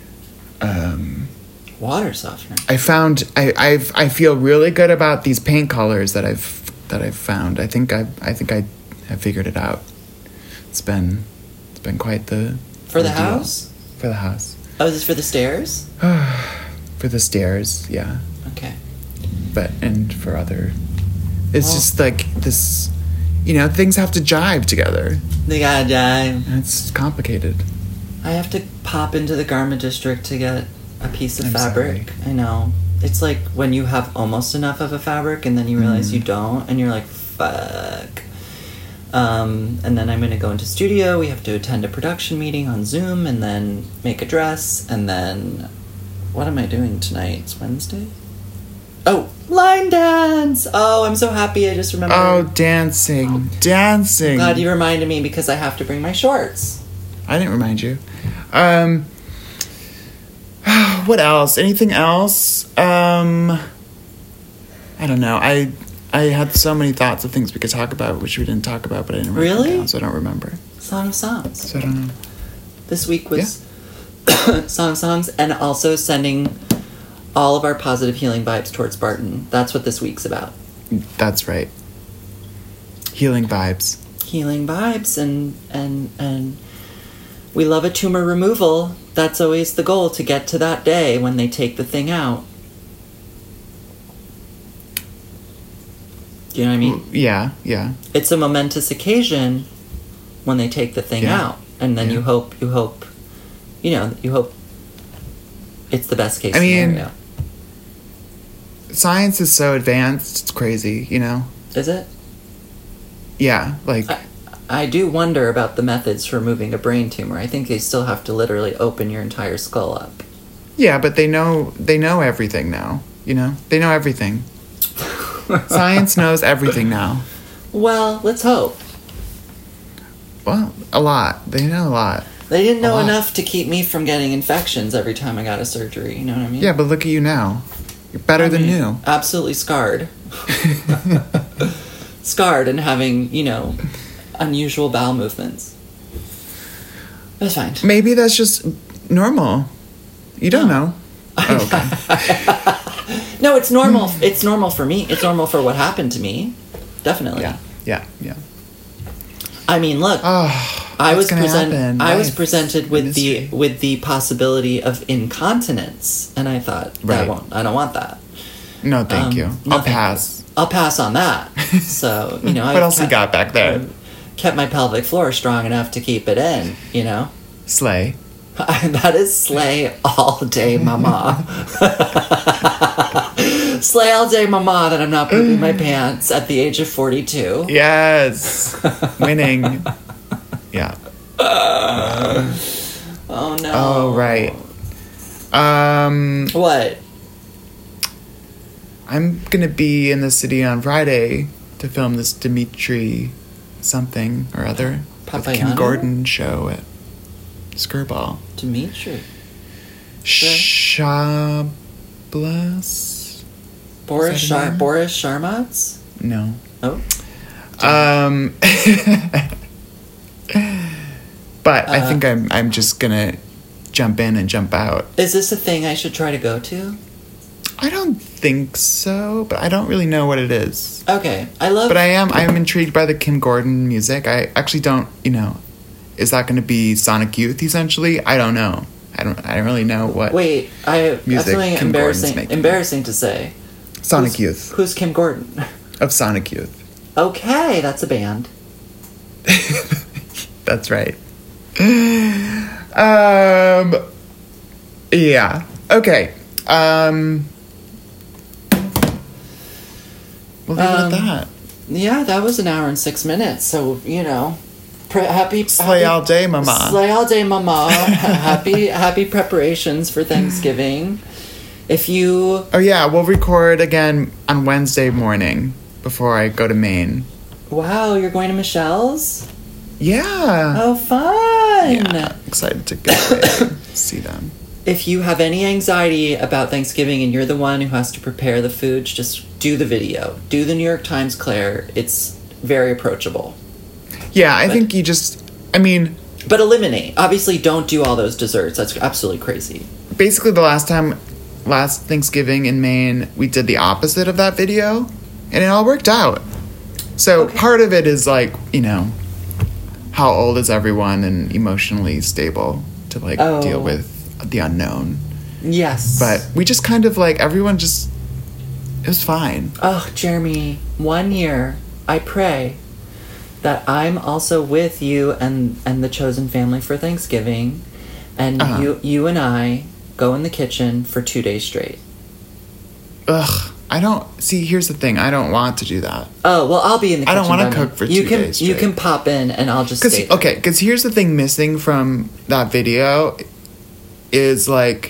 Speaker 2: Um,
Speaker 3: Water softener.
Speaker 2: I found I I've, I feel really good about these paint colors that I've that I've found. I think I I think I have figured it out. It's been it's been quite the
Speaker 3: For the
Speaker 2: ordeal.
Speaker 3: house?
Speaker 2: For the house.
Speaker 3: Oh, is this for the stairs?
Speaker 2: For the stairs, yeah.
Speaker 3: Okay.
Speaker 2: But and for other, it's
Speaker 3: Oh.
Speaker 2: just like this. You know, things have to jive together.
Speaker 3: They gotta die.
Speaker 2: And it's complicated.
Speaker 3: I have to pop into the garment district to get a piece of
Speaker 2: I'm
Speaker 3: fabric.
Speaker 2: sorry.
Speaker 3: I know. It's like when you have almost enough of a fabric and then you realize
Speaker 2: Mm.
Speaker 3: you don't and you're like, fuck. Um, and then I'm gonna go into studio. We have to attend a production meeting on Zoom and then make a dress. And then, what am I doing tonight? It's Wednesday? Oh, line dance! Oh, I'm so happy. I just remembered.
Speaker 2: Oh, dancing, dancing.
Speaker 3: Glad you reminded me because I have to bring my shorts.
Speaker 2: I didn't remind you. Um, what else? Anything else? Um, I don't know. I I had so many thoughts of things we could talk about, which we didn't talk about, but I didn't write them
Speaker 3: Really?
Speaker 2: down, so I don't remember.
Speaker 3: Song of Songs.
Speaker 2: So I don't know.
Speaker 3: This week was Song of Songs and also sending all of our positive healing vibes towards Barton. That's what this week's about.
Speaker 2: That's right. Healing vibes.
Speaker 3: Healing vibes and and and we love a tumor removal. That's always the goal, to get to that day when they take the thing out. Do you know what I mean?
Speaker 2: Yeah, yeah.
Speaker 3: It's a momentous occasion when they take the thing
Speaker 2: Yeah.
Speaker 3: out. And then
Speaker 2: Yeah.
Speaker 3: you hope you hope you know, you hope it's the best case
Speaker 2: I mean-
Speaker 3: scenario.
Speaker 2: Science is so advanced, it's crazy, you know?
Speaker 3: Is it?
Speaker 2: Yeah, like,
Speaker 3: I, I do wonder about the methods for removing a brain tumor. I think they still have to literally open your entire skull up.
Speaker 2: yeah, but they know they know everything now, you know? They know everything. Science knows everything now.
Speaker 3: Well, let's hope.
Speaker 2: Well, a lot. They know a lot.
Speaker 3: They didn't
Speaker 2: A
Speaker 3: know
Speaker 2: lot.
Speaker 3: enough to keep me from getting infections every time I got a surgery. You know what I mean?
Speaker 2: Yeah, but look at you now. You're better
Speaker 3: I
Speaker 2: than
Speaker 3: mean,
Speaker 2: new.
Speaker 3: Absolutely scarred. Scarred and having, you know, unusual bowel movements. That's fine.
Speaker 2: Maybe that's just normal. You don't
Speaker 3: No.
Speaker 2: know. Oh, okay.
Speaker 3: No, it's normal. It's normal for me. It's normal for what happened to me. Definitely.
Speaker 2: Yeah, yeah, yeah.
Speaker 3: I mean, look,
Speaker 2: Oh,
Speaker 3: I
Speaker 2: What's
Speaker 3: was
Speaker 2: gonna
Speaker 3: present.
Speaker 2: happen?
Speaker 3: I was
Speaker 2: Life,
Speaker 3: presented with the
Speaker 2: mystery.
Speaker 3: with the possibility of incontinence, and I thought, that
Speaker 2: Right.
Speaker 3: won't. I don't want that.
Speaker 2: No, thank
Speaker 3: Um,
Speaker 2: you.
Speaker 3: no,
Speaker 2: I'll
Speaker 3: thank
Speaker 2: pass.
Speaker 3: I'll pass on that. So you know,
Speaker 2: What
Speaker 3: I've
Speaker 2: else you
Speaker 3: kept-
Speaker 2: got back there?
Speaker 3: Kept my pelvic floor strong enough to keep it in. You know.
Speaker 2: Slay.
Speaker 3: That is slay all day, mama. Slay all day, mama, that I'm not pooping my pants at the age of forty-two.
Speaker 2: Yes. Winning. Yeah.
Speaker 3: Oh, no.
Speaker 2: Oh, right. Um,
Speaker 3: What?
Speaker 2: I'm gonna be in the city on Friday to film this Dimitri something or other. with Kim
Speaker 3: Papayano?
Speaker 2: Gordon show at Skirball.
Speaker 3: Dimitri.
Speaker 2: Shablas?
Speaker 3: Boris,
Speaker 2: Is that
Speaker 3: Shar-
Speaker 2: her name?
Speaker 3: Boris Sharmats?
Speaker 2: No.
Speaker 3: Oh.
Speaker 2: Um, but I
Speaker 3: Uh,
Speaker 2: think I'm I'm just gonna jump in and jump out.
Speaker 3: Is this a thing I should try to go to?
Speaker 2: I don't think so, but I don't really know what it is.
Speaker 3: Okay. I love...
Speaker 2: But I am I am intrigued by the Kim Gordon music. I actually don't, you know, is that going to be Sonic Youth essentially? I don't know. I don't I don't really know what
Speaker 3: Wait, I have
Speaker 2: music
Speaker 3: something
Speaker 2: Kim Gordon's
Speaker 3: embarrassing,
Speaker 2: making.
Speaker 3: embarrassing to say.
Speaker 2: Sonic
Speaker 3: Who's-
Speaker 2: Youth
Speaker 3: Who's Kim Gordon?
Speaker 2: of Sonic Youth.
Speaker 3: Okay, that's a band.
Speaker 2: That's right. Um yeah. Okay. Um We'll leave
Speaker 3: Um,
Speaker 2: it at that.
Speaker 3: Yeah, that was an hour and six minutes. So you know, pre- happy
Speaker 2: Slay
Speaker 3: happy,
Speaker 2: all day, mama.
Speaker 3: Slay all day, mama. happy happy preparations for Thanksgiving. If you
Speaker 2: Oh yeah, we'll record again on Wednesday morning before I go to Maine.
Speaker 3: wow, you're going to Michelle's.
Speaker 2: Yeah.
Speaker 3: Oh, fun!
Speaker 2: Yeah. Excited to go there, see them.
Speaker 3: If you have any anxiety about Thanksgiving and you're the one who has to prepare the food, just do the video. Do the New York Times Claire. It's very approachable.
Speaker 2: Yeah, I
Speaker 3: But-
Speaker 2: think you just I mean,
Speaker 3: But eliminate. Obviously, don't do all those desserts. That's absolutely crazy.
Speaker 2: basically the last time last Thanksgiving in Maine, we did the opposite of that video and it all worked out. So
Speaker 3: Okay.
Speaker 2: part of it is like, you know, how old is everyone and emotionally stable to like
Speaker 3: Oh.
Speaker 2: deal with the unknown.
Speaker 3: Yes.
Speaker 2: But we just kind of like everyone just it was fine.
Speaker 3: Oh, Jeremy, one year, I pray that I'm also with you and, and the chosen family for Thanksgiving, and
Speaker 2: Uh-huh.
Speaker 3: you you and I go in the kitchen for two days straight.
Speaker 2: Ugh, I don't see. Here's the thing. I don't want to do that
Speaker 3: Oh well, I'll be in the
Speaker 2: I
Speaker 3: kitchen.
Speaker 2: don't wanna
Speaker 3: by then.
Speaker 2: cook for
Speaker 3: you
Speaker 2: two
Speaker 3: can,
Speaker 2: days
Speaker 3: You
Speaker 2: straight.
Speaker 3: can pop in, and I'll just
Speaker 2: because
Speaker 3: stay. there.
Speaker 2: okay. Because here's the thing missing from that video is like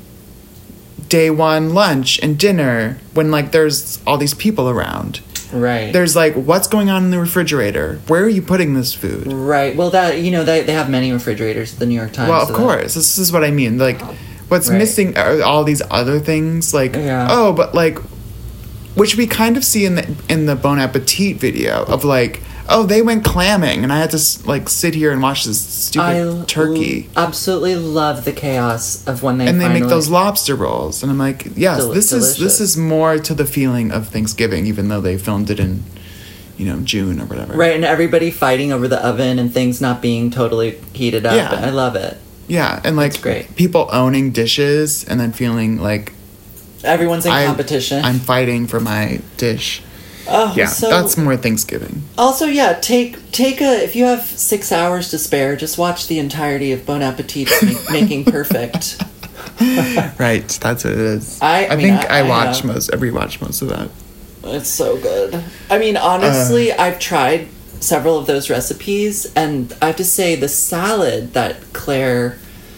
Speaker 2: day one lunch and dinner when like there's all these people around.
Speaker 3: Right.
Speaker 2: There's like what's going on in the refrigerator? Where are you putting this food?
Speaker 3: Right. Well, that you know they they have many refrigerators at the New York Times.
Speaker 2: Well, of
Speaker 3: so that-
Speaker 2: course. This is what I mean. Like, what's
Speaker 3: Right.
Speaker 2: missing are all these other things. Like,
Speaker 3: Yeah.
Speaker 2: oh, but like, which we kind of see in the in the Bon Appetit video of like, oh, they went clamming, and I had to s- like sit here and watch this stupid
Speaker 3: I
Speaker 2: turkey,
Speaker 3: l- absolutely love the chaos of when they
Speaker 2: and they
Speaker 3: finally,
Speaker 2: make those lobster rolls, and I'm like, yes,
Speaker 3: Del-
Speaker 2: this is this
Speaker 3: delicious.
Speaker 2: is more to the feeling of Thanksgiving, even though they filmed it in, you know, June or whatever.
Speaker 3: right, and everybody fighting over the oven and things not being totally heated up.
Speaker 2: Yeah.
Speaker 3: I love it.
Speaker 2: Yeah, and like
Speaker 3: That's great.
Speaker 2: people owning dishes and then feeling like
Speaker 3: Everyone's in
Speaker 2: I-
Speaker 3: competition.
Speaker 2: I'm fighting for my dish.
Speaker 3: oh,
Speaker 2: Yeah,
Speaker 3: so
Speaker 2: that's more Thanksgiving.
Speaker 3: also yeah. Take take a if you have six hours to spare, just watch the entirety of Bon Appetit make, Making Perfect.
Speaker 2: Right, that's what it is.
Speaker 3: I- I
Speaker 2: I,
Speaker 3: mean,
Speaker 2: think
Speaker 3: I-
Speaker 2: I,
Speaker 3: I
Speaker 2: watch
Speaker 3: have-
Speaker 2: most, I rewatch most of that.
Speaker 3: It's so good. I mean, honestly, I've tried several of those recipes, and I have to say the salad that Claire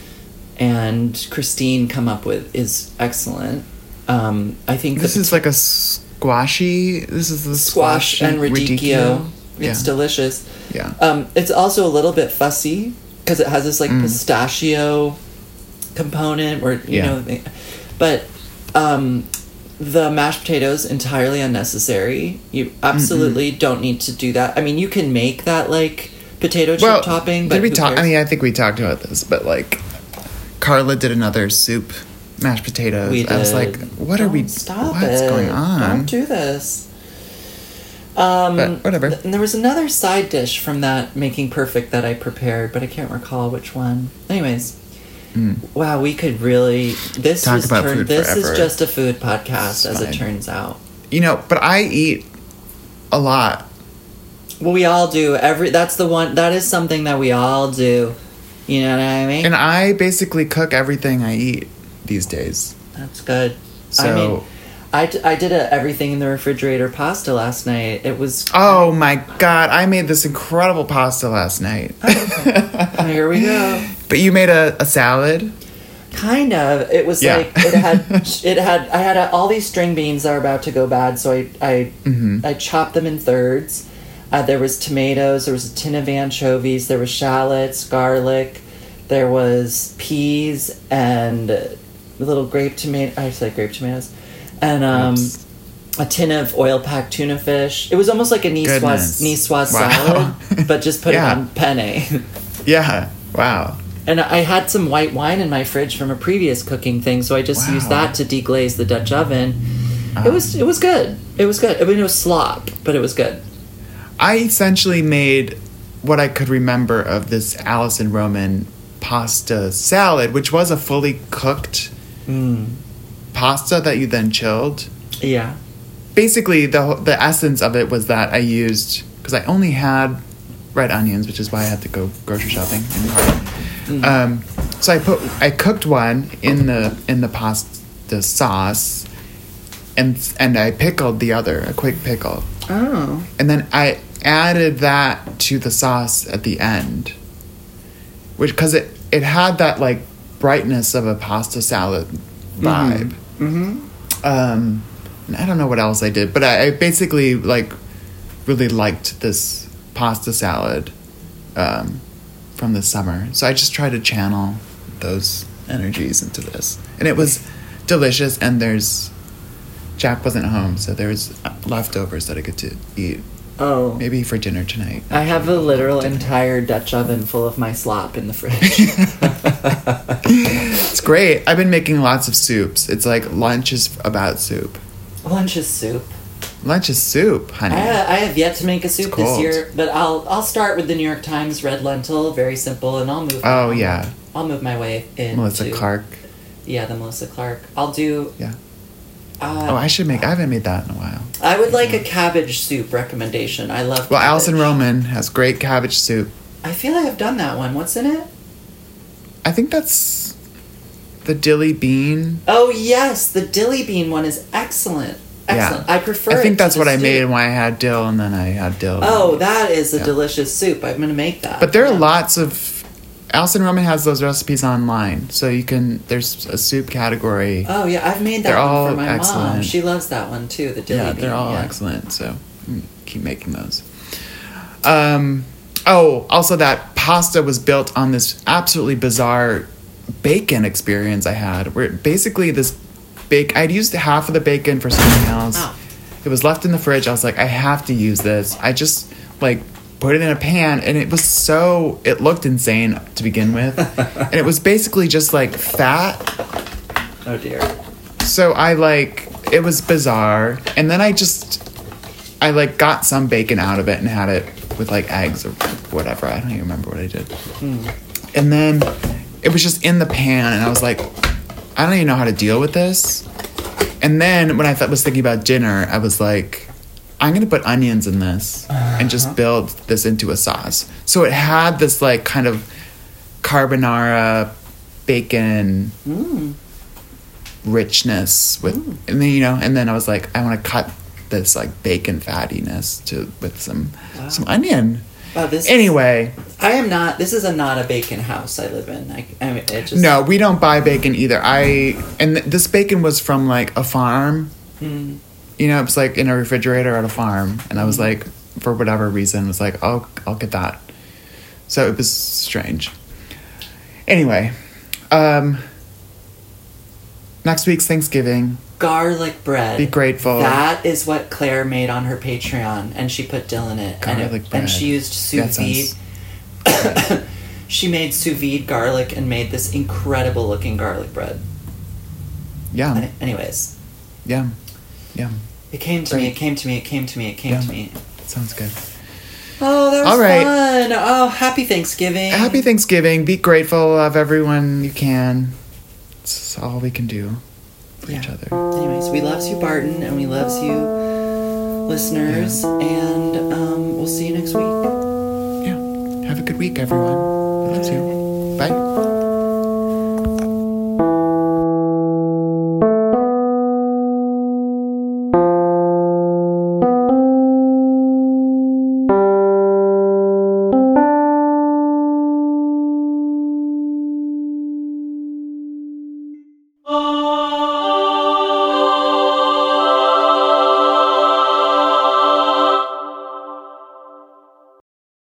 Speaker 3: and Christine come up with is excellent. Um, I think
Speaker 2: This
Speaker 3: the
Speaker 2: is like a squashy. This is the
Speaker 3: squash
Speaker 2: squashy
Speaker 3: and radicchio.
Speaker 2: Yeah,
Speaker 3: It's delicious.
Speaker 2: yeah.
Speaker 3: Um, it's also a little bit fussy because it has this like
Speaker 2: Mm.
Speaker 3: pistachio component where you
Speaker 2: Yeah.
Speaker 3: know, they- but um, the mashed potatoes entirely unnecessary. You absolutely don't need to do that. I mean, you can make that like potato chip
Speaker 2: Well,
Speaker 3: topping, but
Speaker 2: did we
Speaker 3: who
Speaker 2: talk? I
Speaker 3: cares?
Speaker 2: mean, I think we talked about this, but like, Carla did another soup, mashed potatoes.
Speaker 3: we
Speaker 2: I was
Speaker 3: did.
Speaker 2: like, what are we?
Speaker 3: Don't Stop
Speaker 2: what's
Speaker 3: it.
Speaker 2: going on?
Speaker 3: Don't do this. Um,
Speaker 2: But whatever.
Speaker 3: th- and there was another side dish from that Making Perfect that I prepared, but I can't recall which one. Anyways, wow, we could really this
Speaker 2: Talk
Speaker 3: was
Speaker 2: about
Speaker 3: turn,
Speaker 2: food
Speaker 3: this
Speaker 2: forever.
Speaker 3: is just a food podcast,
Speaker 2: It's
Speaker 3: as
Speaker 2: fine.
Speaker 3: it turns out.
Speaker 2: You know, but I eat a lot.
Speaker 3: Well, we all do. Every that's the one. That is something that we all do. You know what I mean?
Speaker 2: And I basically cook everything I eat these days.
Speaker 3: That's good. I
Speaker 2: So-
Speaker 3: mean, I, d- I did a everything in the refrigerator pasta last night. It was.
Speaker 2: Oh my god, I made this incredible pasta last night.
Speaker 3: Oh, here we go.
Speaker 2: But you made a, a salad?
Speaker 3: Kind of. It was
Speaker 2: Yeah.
Speaker 3: like it had it had I had uh all these string beans that were about to go bad, so I I
Speaker 2: Mm-hmm.
Speaker 3: I chopped them in thirds. Uh, there was tomatoes. There was a tin of anchovies. There was shallots, garlic. There was peas and little grape tomato. I said grape tomatoes, and um,
Speaker 2: Oops.
Speaker 3: a tin of oil packed tuna fish. It was almost like a
Speaker 2: Goodness.
Speaker 3: niçoise niçoise
Speaker 2: Wow.
Speaker 3: salad, but just put
Speaker 2: Yeah.
Speaker 3: it on penne.
Speaker 2: Yeah. Wow.
Speaker 3: And I had some white wine in my fridge from a previous cooking thing, so I just
Speaker 2: Wow.
Speaker 3: used that to deglaze the Dutch oven. It was it was good. It was good. I mean, it was slop, but it was good.
Speaker 2: I essentially made what I could remember of this Alison Roman pasta salad, which was a fully cooked pasta that you then chilled.
Speaker 3: Yeah.
Speaker 2: Basically, the whole- the essence of it was that I used, because I only had red onions, which is why I had to go grocery shopping in the car. Um, so I put I cooked one in the in the pasta sauce, and and I pickled the other, a quick pickle.
Speaker 3: Oh.
Speaker 2: And then I added that to the sauce at the end, which because it it had that like brightness of a pasta salad vibe. Mm-hmm. Um, and I don't know what else I did, but I, I basically like really liked this pasta salad um, from the summer. So I just tried to channel those energies into this, and it was delicious. And there's Jack wasn't home, so there was leftovers that I get to eat.
Speaker 3: Oh.
Speaker 2: Maybe for dinner tonight.
Speaker 3: I have a literal entire Dutch oven full of my slop in the fridge.
Speaker 2: It's great. I've been making lots of soups. It's like lunch is about soup.
Speaker 3: Lunch is soup.
Speaker 2: Lunch is soup, honey.
Speaker 3: I, I have yet to make a soup
Speaker 2: It's
Speaker 3: this
Speaker 2: cold.
Speaker 3: year, but I'll I'll start with the New York Times red lentil, very simple, and I'll move.
Speaker 2: Oh,
Speaker 3: my-
Speaker 2: yeah.
Speaker 3: I'll move my way in.
Speaker 2: Melissa
Speaker 3: to-
Speaker 2: Clark.
Speaker 3: Yeah, the Melissa Clark. I'll do.
Speaker 2: Yeah.
Speaker 3: Uh,
Speaker 2: Oh, I should make. I haven't made that in a while.
Speaker 3: I would like a cabbage soup recommendation. I love.
Speaker 2: Well,
Speaker 3: cabbage.
Speaker 2: Alison Roman has great cabbage soup.
Speaker 3: I feel I have done that one. What's in it?
Speaker 2: I think that's the dilly bean.
Speaker 3: Oh yes, the dilly bean one is excellent. Excellent.
Speaker 2: Yeah.
Speaker 3: I prefer.
Speaker 2: I
Speaker 3: it
Speaker 2: think
Speaker 3: to
Speaker 2: that's
Speaker 3: the
Speaker 2: what I
Speaker 3: stew.
Speaker 2: made when I had dill, and then I had dill.
Speaker 3: Oh, that is a
Speaker 2: Yeah.
Speaker 3: delicious soup. I'm gonna make that.
Speaker 2: But there are
Speaker 3: Yeah.
Speaker 2: lots of. Alison Roman has those recipes online, so you can. There's a soup category.
Speaker 3: Oh yeah, I've made that
Speaker 2: They're
Speaker 3: one
Speaker 2: all
Speaker 3: for my mom.
Speaker 2: excellent.
Speaker 3: She loves that one too. The dilly
Speaker 2: Yeah,
Speaker 3: bean.
Speaker 2: they're all
Speaker 3: yeah.
Speaker 2: excellent. So mm, keep making those. Um, oh, also that pasta was built on this absolutely bizarre bacon experience I had, where basically this bake. I'd used half of the bacon for something else.
Speaker 3: Oh.
Speaker 2: It was left in the fridge. I was like, I have to use this. I just like put it in a pan, and it was so. It looked insane to begin with, and it was basically just like fat.
Speaker 3: Oh dear.
Speaker 2: So I like it was bizarre, and then I just I like got some bacon out of it and had it with like eggs or whatever. I don't even remember what I did. And then it was just in the pan, and I was like, I don't even know how to deal with this. And then when I th- was thinking about dinner, I was like, I'm gonna put onions in this and just build this into a sauce. So it had this like kind of carbonara bacon richness with, and then you know, and then I was like, I want to cut this like bacon fattiness to with some some onion.
Speaker 3: Wow, this
Speaker 2: Anyway,
Speaker 3: I am not. This is a not a bacon house I live in. I, I mean, it just
Speaker 2: no, we don't buy bacon either. I and th- this bacon was from like a farm. You know, it was like in a refrigerator at a farm, and I was like, for whatever reason, was like, oh, I'll get that. So it was strange. Anyway, um, next week's Thanksgiving.
Speaker 3: garlic bread.
Speaker 2: Be grateful.
Speaker 3: That is what Claire made on her Patreon, and she put dill in it. and,
Speaker 2: Garlic
Speaker 3: it
Speaker 2: bread.
Speaker 3: and she used sous
Speaker 2: That
Speaker 3: vide.
Speaker 2: sounds-
Speaker 3: She made sous vide garlic and made this incredible looking garlic bread.
Speaker 2: Yeah,
Speaker 3: Any- Anyways,
Speaker 2: yeah, yeah.
Speaker 3: it came to me.
Speaker 2: Great.
Speaker 3: It came to me. It came to me. It came
Speaker 2: Yeah.
Speaker 3: to me.
Speaker 2: Sounds good.
Speaker 3: Oh, that was
Speaker 2: All right.
Speaker 3: fun. Oh, happy Thanksgiving.
Speaker 2: Happy Thanksgiving. Be grateful of everyone you can. It's all we can do for
Speaker 3: Yeah.
Speaker 2: each other.
Speaker 3: Anyways, we loves you, Barton, and we loves you, listeners, and um, we'll see you next week.
Speaker 2: Yeah. Have a good week, everyone. Loves you. Bye.